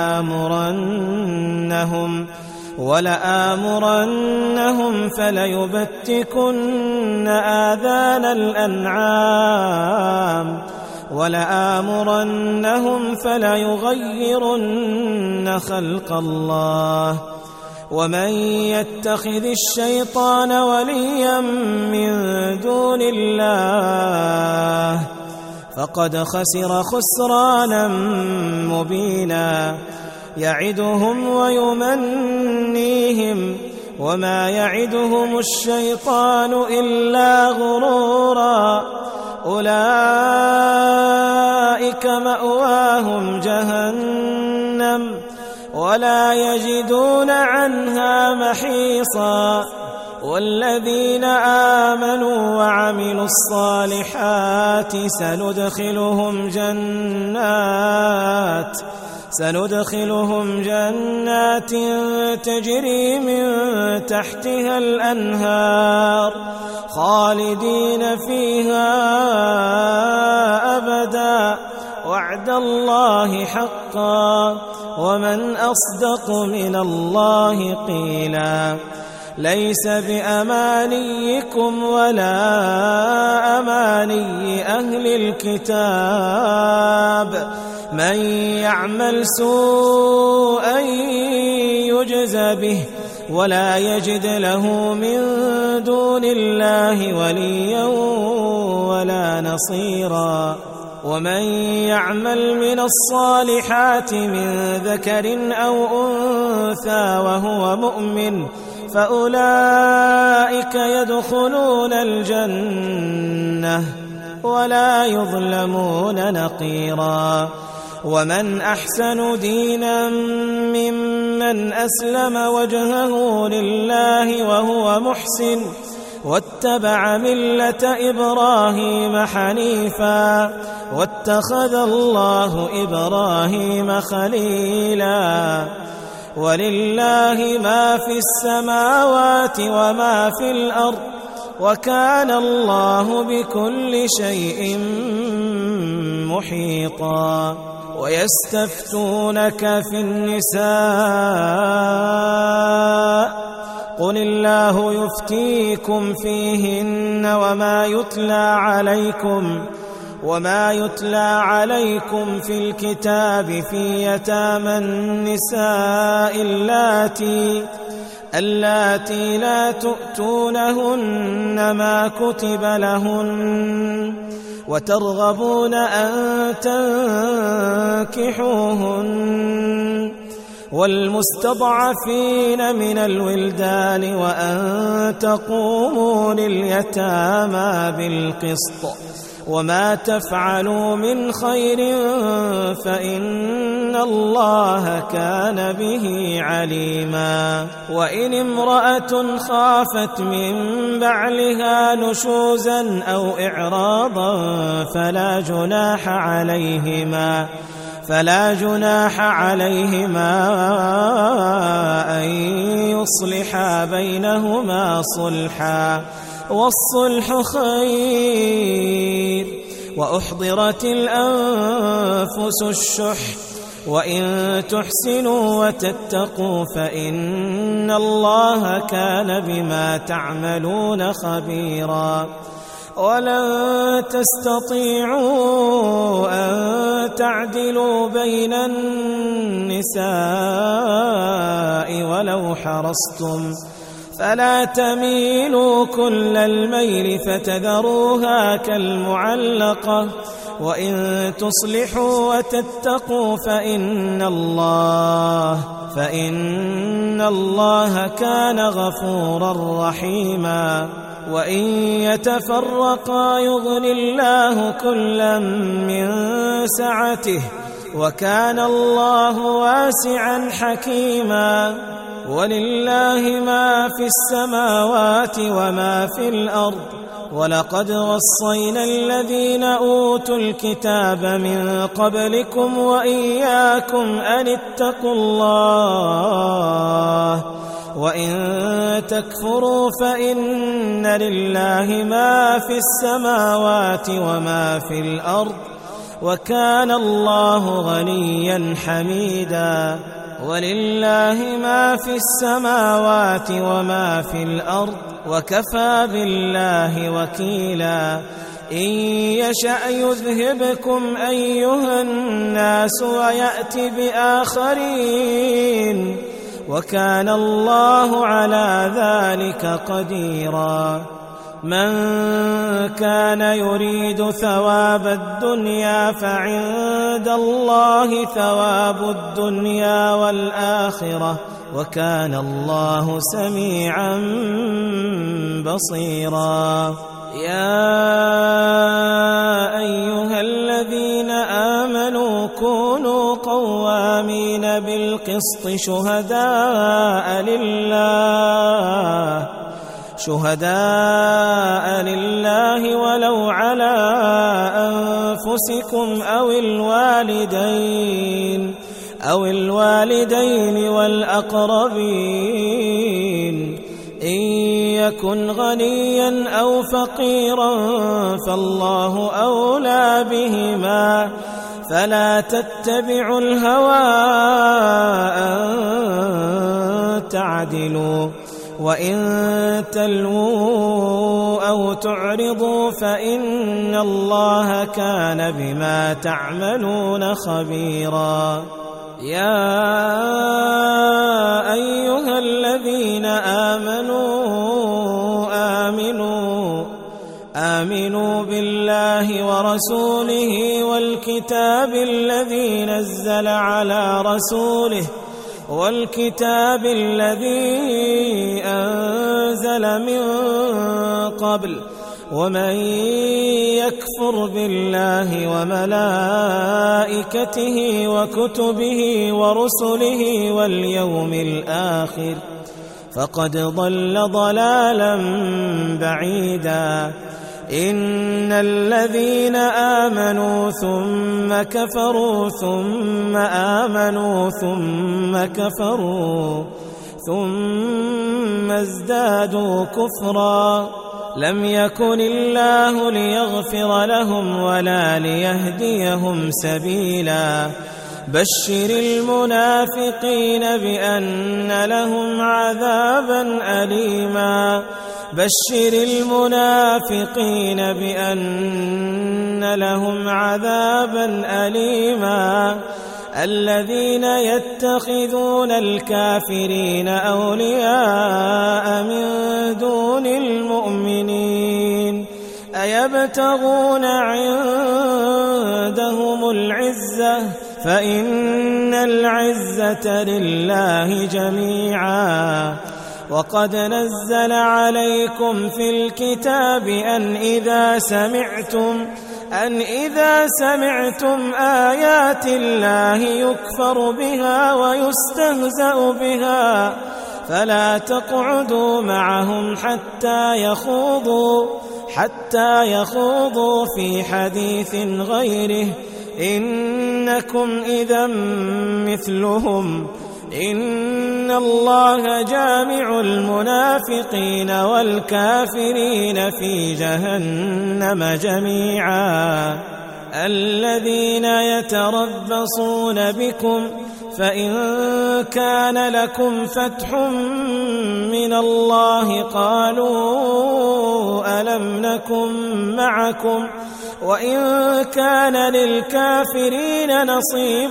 ولآمرنهم فليبتكن آذان الأنعام ولآمرنهم فليغيرن خلق الله ومن يتخذ الشيطان وليا من دون الله فقد خسر خسرانا مبينا يعدهم ويمنيهم وما يعدهم الشيطان إلا غرورا أولئك مأواهم جهنم ولا يجدون عنها محيصا والذين آمنوا وعملوا سندخلهم جنات تجري من تحتها الأنهار خالدين فيها أبدا وعد الله حقا ومن أصدق من الله قيلا ليس بأمانيكم ولا أماني أهل الكتاب من يعمل سوءا يجز به ولا يجد له من دون الله وليا ولا نصيرا ومن يعمل من الصالحات من ذكر أو أنثى وهو مؤمن فأولئك يدخلون الجنة ولا يظلمون نقيرا ومن أحسن دينا ممن أسلم وجهه لله وهو محسن واتبع ملة إبراهيم حنيفا واتخذ الله إبراهيم خليلا ولله ما في السماوات وما في الأرض وكان الله بكل شيء محيطا ويستفتونك في النساء قل الله يفتيكم فيهن وما يتلى عليكم في الكتاب في يتامى النساء اللاتي لا تؤتونهن ما كتب لهن وترغبون أن تنكحوهن والمستضعفين من الولدان وأن تقوموا لليتامى بالقسط وما تفعلوا من خير فإن الله كان به عليما وإن امرأة خافت من بعلها نشوزا أو إعراضا فلا جناح عليهما أن يصلحا بينهما صلحا والصلح خير وأحضرت الأنفس الشح وإن تحسنوا وتتقوا فإن الله كان بما تعملون خبيرا ولن تستطيعوا أن تعدلوا بين النساء ولو حرصتم فلا تميلوا كل الميل فتذروها كالمعلقة وإن تصلحوا وتتقوا فإن الله كان غفورا رحيما وإن يتفرقا يغن الله كلا من سعته وكان الله واسعا حكيما ولله ما في السماوات وما في الأرض ولقد وصينا الذين أوتوا الكتاب من قبلكم وإياكم أن اتقوا الله وإن تكفروا فإن لله ما في السماوات وما في الأرض وكان الله غنيا حميدا ولله ما في السماوات وما في الأرض وكفى بالله وكيلا إن يشأ يذهبكم أيها الناس ويأت بآخرين وكان الله على ذلك قديرا من كان يريد ثواب الدنيا فعند الله ثواب الدنيا والآخرة وكان الله سميعا بصيرا يا أيها الذين آمنوا كونوا قوامين بالقسط شهداء لله ولو على أنفسكم أو الوالدين أو الوالدين والأقربين. إن يكن غنيا أو فقيرا فالله أولى بهما، فلا تتبعوا الهوى أن تعدلوا، وإن تلووا أو تعرضوا فإن الله كان بما تعملون خبيرا. يا أيها الذين آمنوا بالله ورسوله والكتاب الذي نزل على رسوله والكتاب الذي أنزل من قبل، ومن يكفر بالله وملائكته وكتبه ورسله واليوم الآخر فقد ضل ضلالا بعيدا. إن الذين آمنوا ثم كفروا ثم آمنوا ثم كفروا ثم ازدادوا كفرا لم يكن الله ليغفر لهم ولا ليهديهم سبيلا. بشر المنافقين بأن لهم عذابا أليما. بشر المنافقين بأن لهم عذابا أليما. الذين يتخذون الكافرين أولياء من دون المؤمنين أيبتغون عندهم العزة فإن العزة لله جميعا. وقد نزل عليكم في الكتاب أن إذا سمعتم آيات الله يكفر بها ويستهزأ بها فلا تقعدوا معهم حتى يخوضوا في حديث غيره إنكم إذا مثلهم. إن الله جامع المنافقين والكافرين في جهنم جميعا. الذين يتربصون بكم فإن كان لكم فتح من الله قالوا ألم نكن معكم، وإن كان للكافرين نصيب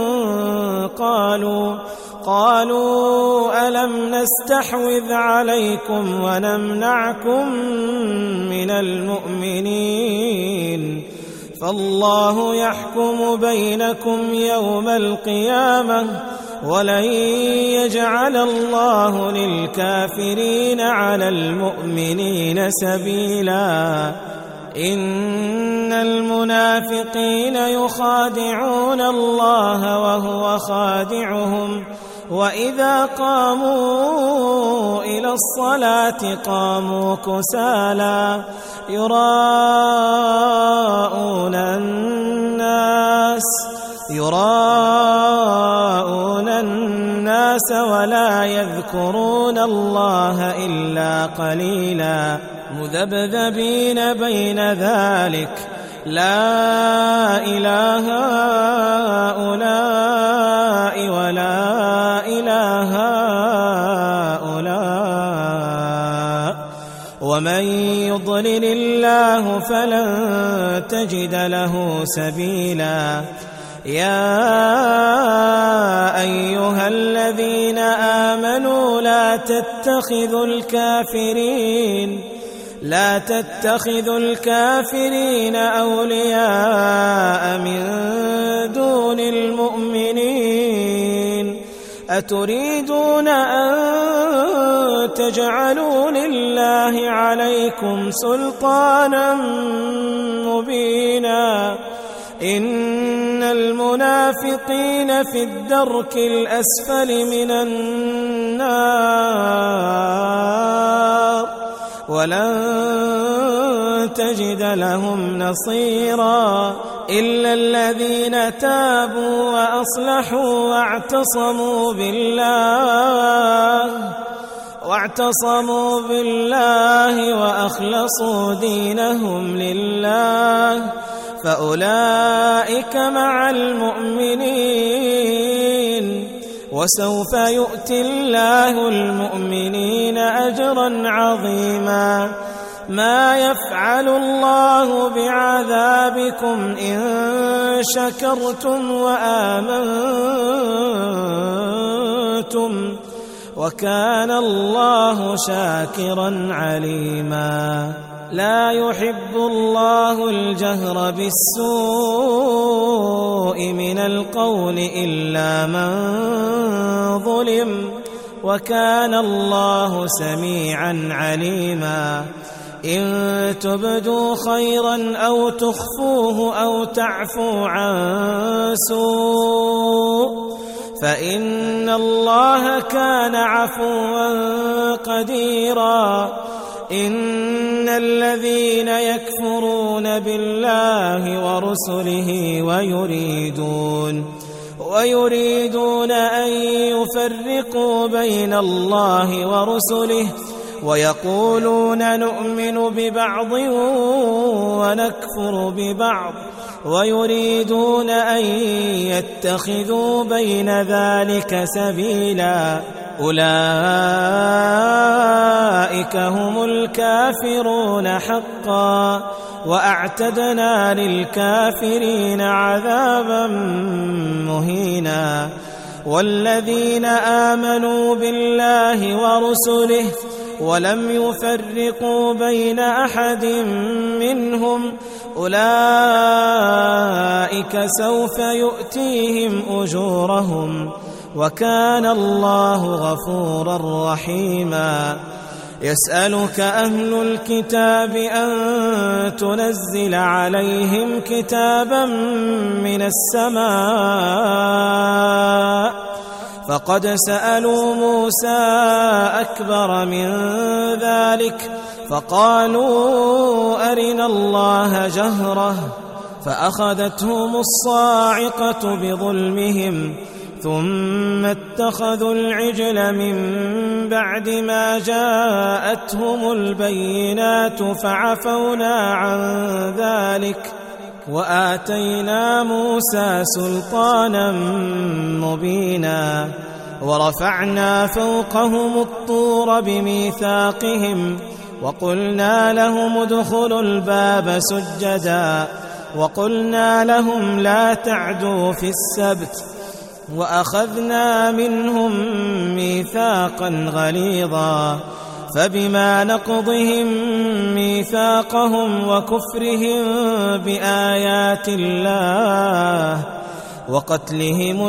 قالوا ألم نستحوذ عليكم ونمنعكم من المؤمنين. فالله يحكم بينكم يوم القيامة ولن يجعل الله للكافرين على المؤمنين سبيلا. إن المنافقين يخادعون الله وهو خادعهم وإذا قاموا إلى الصلاة قاموا كسالى يراءون الناس ولا يذكرون الله إلا قليلا. مذبذبين بين ذلك لا إله هؤلاء ولا إله هؤلاء ومن يضلل الله فلن تجد له سبيلا. يا أيها الذين آمنوا لا تتخذوا الكافرين أولياء من دون المؤمنين أتريدون أن تجعلوا لله عليكم سلطانا مبينا. إن المنافقين في الدرك الأسفل من النار ولن تجد لهم نصيرا. إلا الذين تابوا وأصلحوا واعتصموا بالله وأخلصوا دينهم لله فأولئك مع المؤمنين وسوف يؤتي الله المؤمنين أجرا عظيما ما يفعل الله بعذابكم إن شكرتم وآمنتم وكان الله شاكرا عليما لا يحب الله الجهر بالسوء من القول إلا من ظلم وكان الله سميعا عليما إن تبدوا خيرا أو تخفوه أو تعفوا عن سوء فإن الله كان عفوا قديرا إن الذين يكفرون بالله ورسله ويريدون أن يفرقوا بين الله ورسله ويقولون نؤمن ببعض ونكفر ببعض ويريدون أن يتخذوا بين ذلك سبيلا أولئك هم الكافرون حقا وأعتدنا للكافرين عذابا مهينا والذين آمنوا بالله ورسله ولم يفرقوا بين أحد منهم أولئك سوف يؤتيهم أجورهم وكان الله غفورا رحيما يسألك أهل الكتاب أن تنزل عليهم كتابا من السماء فقد سألوا موسى أكبر من ذلك فقالوا أرنا الله جهرة فأخذتهم الصاعقة بظلمهم ثم اتخذوا العجل من بعد ما جاءتهم البينات فعفونا عن ذلك وآتينا موسى سلطانا مبينا ورفعنا فوقهم الطور بميثاقهم وقلنا لهم ادخلوا الباب سجدا وقلنا لهم لا تعدوا في السبت وأخذنا منهم ميثاقا غليظا فبما نقضهم ميثاقهم وكفرهم بآيات الله وقتلهم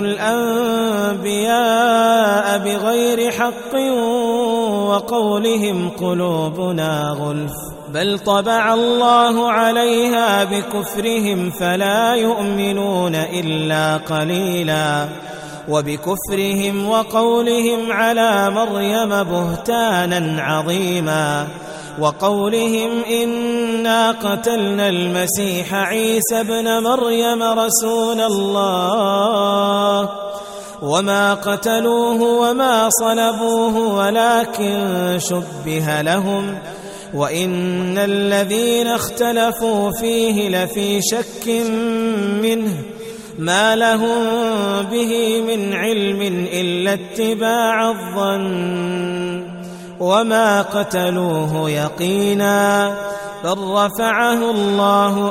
الأنبياء بغير حق وقولهم قلوبنا غلف بل طبع الله عليها بكفرهم فلا يؤمنون إلا قليلا وبكفرهم وقولهم على مريم بهتانا عظيما وقولهم إنا قتلنا المسيح عيسى ابن مريم رسول الله وما قتلوه وما صلبوه ولكن شبه لهم وإن الذين اختلفوا فيه لفي شك منه ما لهم به من علم إلا اتباع الظن وما قتلوه يقينا بل رفعه الله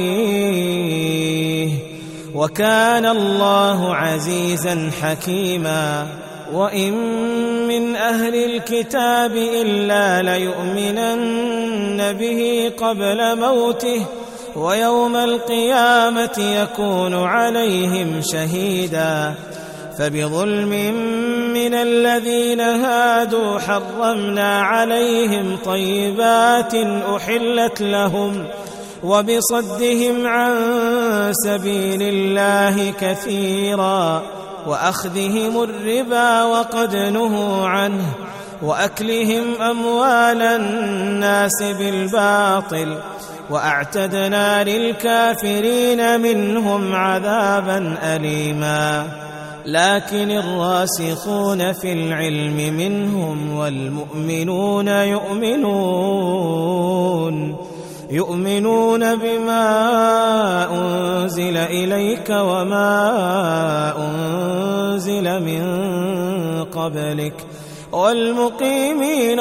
إليه وكان الله عزيزا حكيما وإن من أهل الكتاب إلا ليؤمنن به قبل موته ويوم القيامة يكون عليهم شهيدا فبظلم من الذين هادوا حرمنا عليهم طيبات أحلت لهم وبصدهم عن سبيل الله كثيرا وأخذهم الربا وقد نهوا عنه وأكلهم أموال الناس بالباطل وأعتدنا للكافرين منهم عذابا أليما لكن الراسخون في العلم منهم والمؤمنون يؤمنون بما أنزل إليك وما أنزل من قبلك والمقيمين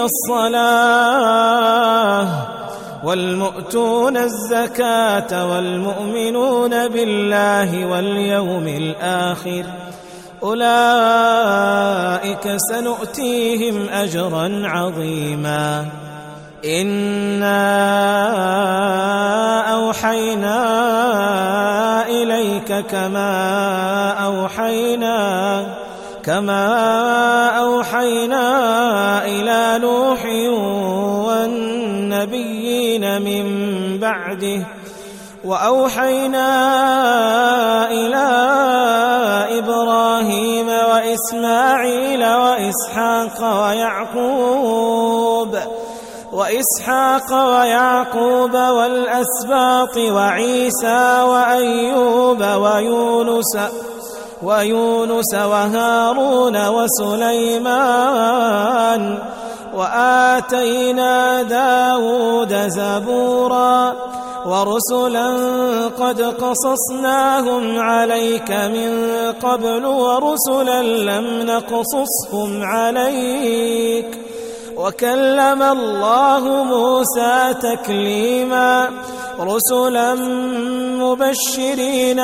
الصلاة والمؤتون الزكاة والمؤمنون بالله واليوم الآخر أولئك سنؤتيهم أجرا عظيما إنا أوحينا إليك كما أوحينا إلى نوح والنبيين من بعده وأوحينا إلى إبراهيم وإسماعيل وإسحاق ويعقوب والأسباط وعيسى وأيوب ويونس وهارون وسليمان وآتينا داود زبورا ورسلا قد قصصناهم عليك من قبل ورسلا لم نقصصهم عليك وكلم الله موسى تكليما رسلا مبشرين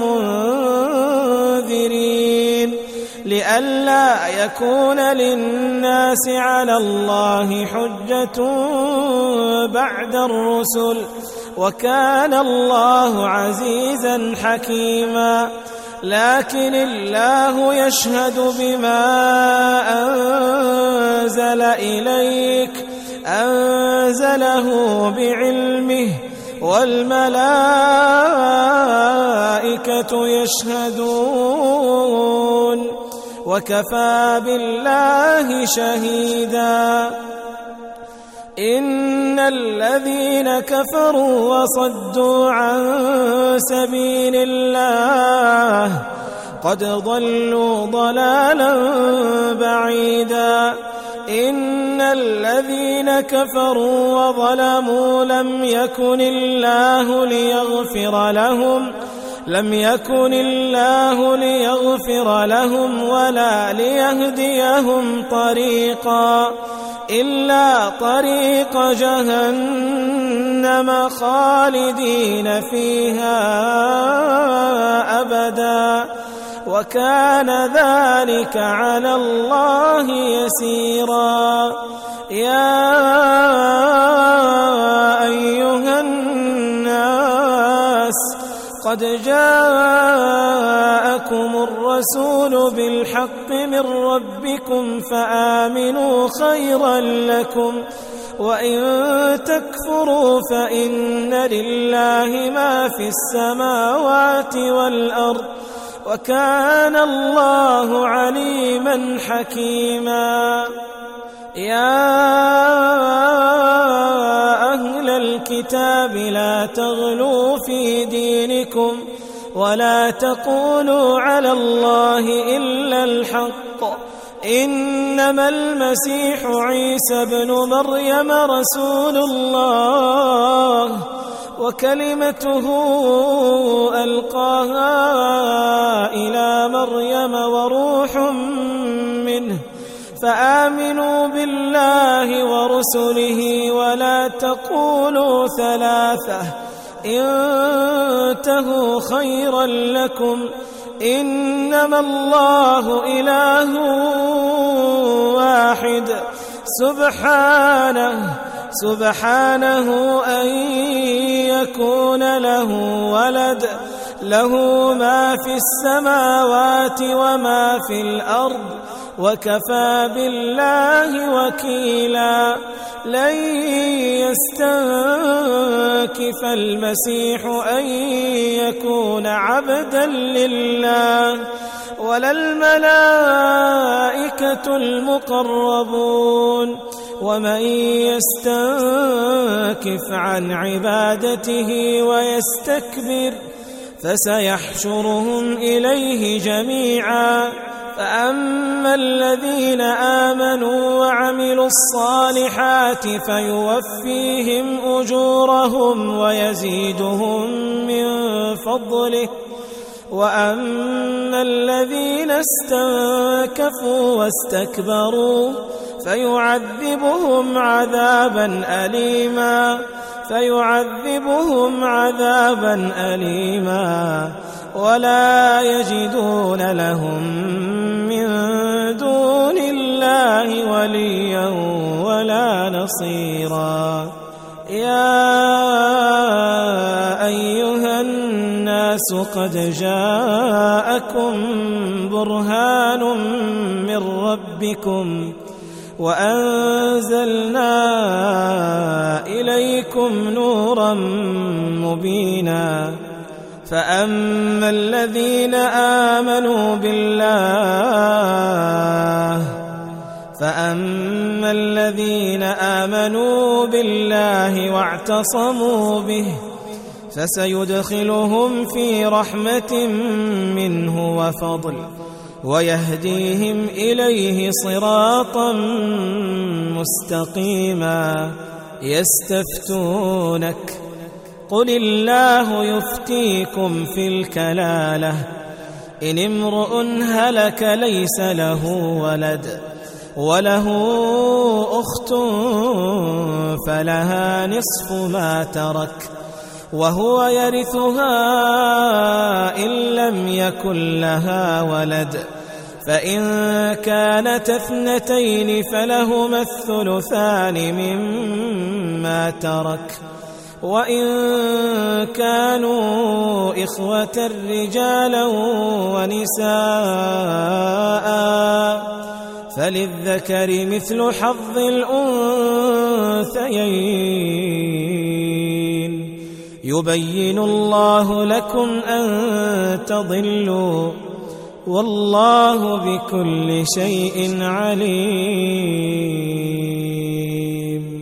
ومنذرين لئلا يكون للناس على الله حجة بعد الرسل وكان الله عزيزا حكيما لكن الله يشهد بما أنزل إليك أنزله بعلمه والملائكة يشهدون وكفى بالله شهيدا إن الذين كفروا وصدوا عن سبيل الله قد ضلوا ضلالا بعيدا إن الذين كفروا وظلموا لم يكن الله ليغفر لهم ولا ليهديهم طريقا إلا طريق جهنم خالدين فيها أبدا وكان ذلك على الله يسيرا يا أيها الناس قد جاءكم الرسول بالحق من ربكم فآمنوا خيرا لكم وإن تكفروا فإن لله ما في السماوات والأرض وكان الله عليما حكيما يا أهل الكتاب لا تغلوا في دينكم ولا تقولوا على الله إلا الحق إنما المسيح عيسى ابن مريم رسول الله وكلمته ألقاها إلى مريم وروح منه فآمنوا بالله ورسله ولا تقولوا ثلاثة انتهوا خيرا لكم إنما الله إله واحد سبحانه أن يكون له ولد له ما في السماوات وما في الأرض وكفى بالله وكيلا لن يستنكف المسيح أن يكون عبدا لله ولا الملائكة المقربون ومن يستنكف عن عبادته ويستكبر فسيحشرهم إليه جميعا. فأما الذين آمنوا وعملوا الصالحات فيوفيهم أجورهم ويزيدهم من فضله، وأما الذين استنكفوا واستكبروا فيعذبهم عذابا أليما ولا يجدون لهم من دون الله وليا ولا نصيرا. يا أيها الناس قد جاءكم برهان من ربكم وأنزلنا إليكم نورا مبينا. فأما الذين آمنوا بالله واعتصموا به فسيدخلهم في رحمة منه وفضل ويهديهم إليه صراطا مستقيما. يستفتونك قل الله يفتيكم في الكلالة إن امرؤ هلك ليس له ولد وله أخت فلها نصف ما ترك وهو يرثها إن لم يكن لها ولد، فإن كانت اثنتين فلهما الثلثان مما ترك، وإن كانوا إخوة رجالا ونساء فللذكر مثل حظ الأنثيين. يبين الله لكم أن تضلوا والله بكل شيء عليم.